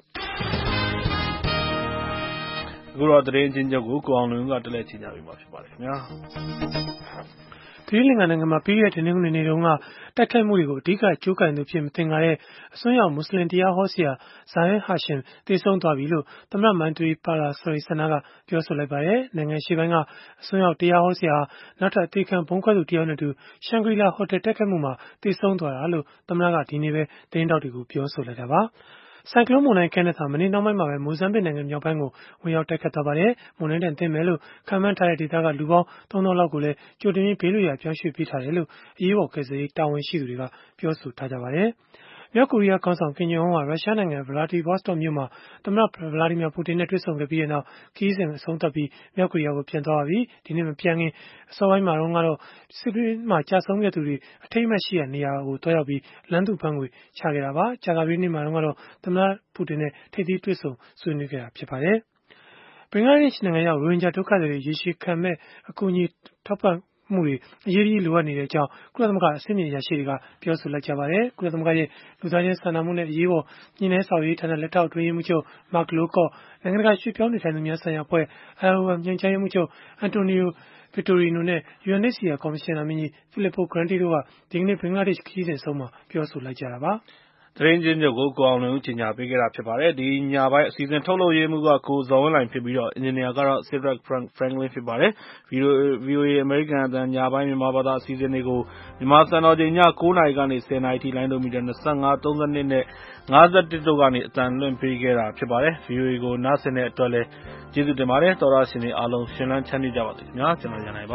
အခုတော့သတင်းချင်းချုပ်ကိုကိုအောင်လွင်ကတက်လက်ချင်ကြပြီမှာဖြစ်ပါတယ်ခင်ဗျာသီရိလင်္ကာနိုင်ငံမှာပြီးခဲ့တဲ့တင်းငွေနေတုန်းကတိုက်ခိုက်မှုတွေကိုအဓိကကြိုးကိုင်သူဖြစ်မသင်္ကာတဲ့အစွန်းရောက်မွတ်စလင်တရားဟောဆရာ Zahir Hashim သေဆုံးသွားပြီလို့သမ္မတ Maithripala Sirisena ကပြောဆိုလိုက်ပါတယ်။နိုင်ငံရှိပိုင်းကအစွန်းရောက်တရားဟောဆရာနောက်ထပ်အသေးခံဘုံခွဲသူတယောက်နဲ့တူ Shangri-La Hotel တိုက်ခိုက်မှုမှာသေဆုံးသွားတာလို့သမ္မတကဒီနေ့ပဲသတင်းတောက်တွေကိုပြောဆိုလိုက်တာပါ။ဆိုင်ကလုန်းမုန်တိုင်း Kenneth ဟာမနေ့နှောင်းပိုင်းမှာပဲမိုဇမ်ဘစ်နိုင်ငံမြောက်ပိုင်းကိုဝင်ရောက်တိုက်ခတ်သွားပါတယ်။မုန်တိုင်းတန်သင့်မယ်လို့ခန့်မှန်းထားတဲ့ဒေသကလူပေါင်းthree thousandလောက်ကိုလည်းကြိုတင်ပြီးဘေးလွတ်ရာပြောင်းရွှေ့ပေးထားတယ်လို့အရေးပေါ်ကယ်ဆယ်ရေးတာဝန်ရှိသူတွေကပြောဆိုထားကြပါတယ်။မြောက်ကိုရီးယားခေါင်းဆောင်ကင်ဂျုံအွန်းဟာရုရှားနိုင်ငံ Vladivostok မြို့မှာသမ္မတ Vladimir Putin နဲ့တွေ့ဆုံခဲ့ပြီးတဲ့နောက်ခရီးစဉ်အဆုံးသတ်ပြီးမြောက်ကိုရီးယားကိုပြန်သွားပါပြီ။ဒီနေ့မပြန်ခင်အစောပိုင်းမှာတော့ကတော့စစ်ရေးမှာကြာဆုံးခဲ့သူတွေအထိမ်းအမှတ်ရှိရာနေရာကိုတွားရောက်ပြီးလမ်းသူပန်းခွေချခဲ့တာပါ။ကြာသပတေးနေ့မှာတော့သမ္မတပူတင်နဲ့ထိပ်သီးတွေ့ဆုံဆွေးနွေးခဲ့တာဖြစ်ပါတယ်။ဘင်္ဂလားဒေ့ရှ်နိုင်ငံရောက်ရိုဟင်ဂျာဒုက္ခသည်တွေရေရှည်ခံမဲ့အကူအညီထောက်ပံ့မှုတွေအရေးကြီးလိုအပ်နေတဲ့အကြောင်းကုလသမဂ္ဂအဆင့်မြင့်အရာရှိတွေကပြောဆိုလိုက်ကြပါတယ်။ကုလသမဂ္ဂရဲ့လူသားချင်းစာနာမှုနဲ့အရေးပေါ်ညှိနှိုင်းဆောင်ရွက်ရေးဌာနလက်ထောက်အတွင်းရေးမှူးချုပ် Mark Lowcock နိုင်ငံတကာရွှေ့ပြောင်းနေထိုင်သူများဆိုင်ရာအဖွဲ့ I O M ညွှန်ကြားရေးမှူးချုပ် Antonio Vitorino နဲ့ U N H C R ကော်မရှင်နာမင်းကြီး Filippo Grandi တို့ကဒီကနေ့ဘင်္ဂလားဒေ့ရှ်ခရီးစဉ်အဆုံးမှာပြောဆိုလိုက်ကြတာပါ။သတင်းချင်းချုပ်ကိုကိုအောင်လွင်ဦးကြီးညာပေးခဲ့တာဖြစ်ပါတယ်ဒီညပိုင်းအစီအစဉ်ထုတ်လုပ်ရေးမှူးကကိုဇော်ဝင်းလိုင်ဖြစ်ပြီးတော့အင်ဂျင်နီယာကတော့ Cedric Franklin ဖြစ်ပါတယ် ဗီအိုအေ American အသံညပိုင်းမြန်မာဘာသာအစီအစဉ်တွေကိုမြန်မာစံတော်ချိန်ညnineနာရီကနေtenနာရီထိလိုင်းဒိုမီတာtwenty-five, thirtyနဲ့fifty-oneတို့ကနေအသံလွှင့်ပေးခဲ့တာဖြစ်ပါတယ် ဗီအိုအေကိုနားဆင်တဲ့အတွက်လည်းကျေးဇူးတင်ပါတယ်သောရရှင်တွေအားလုံးရှင်လန်းချမ်းမြေ့ကြပါစေခင်ဗျာကျွန်တော်ရန်နိုင်ပါ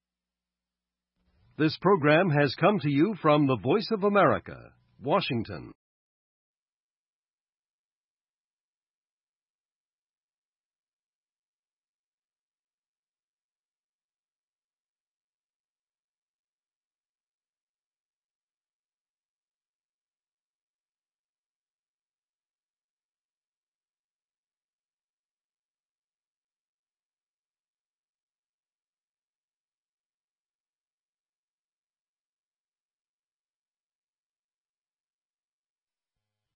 This program has come to you from the Voice of America, Washington.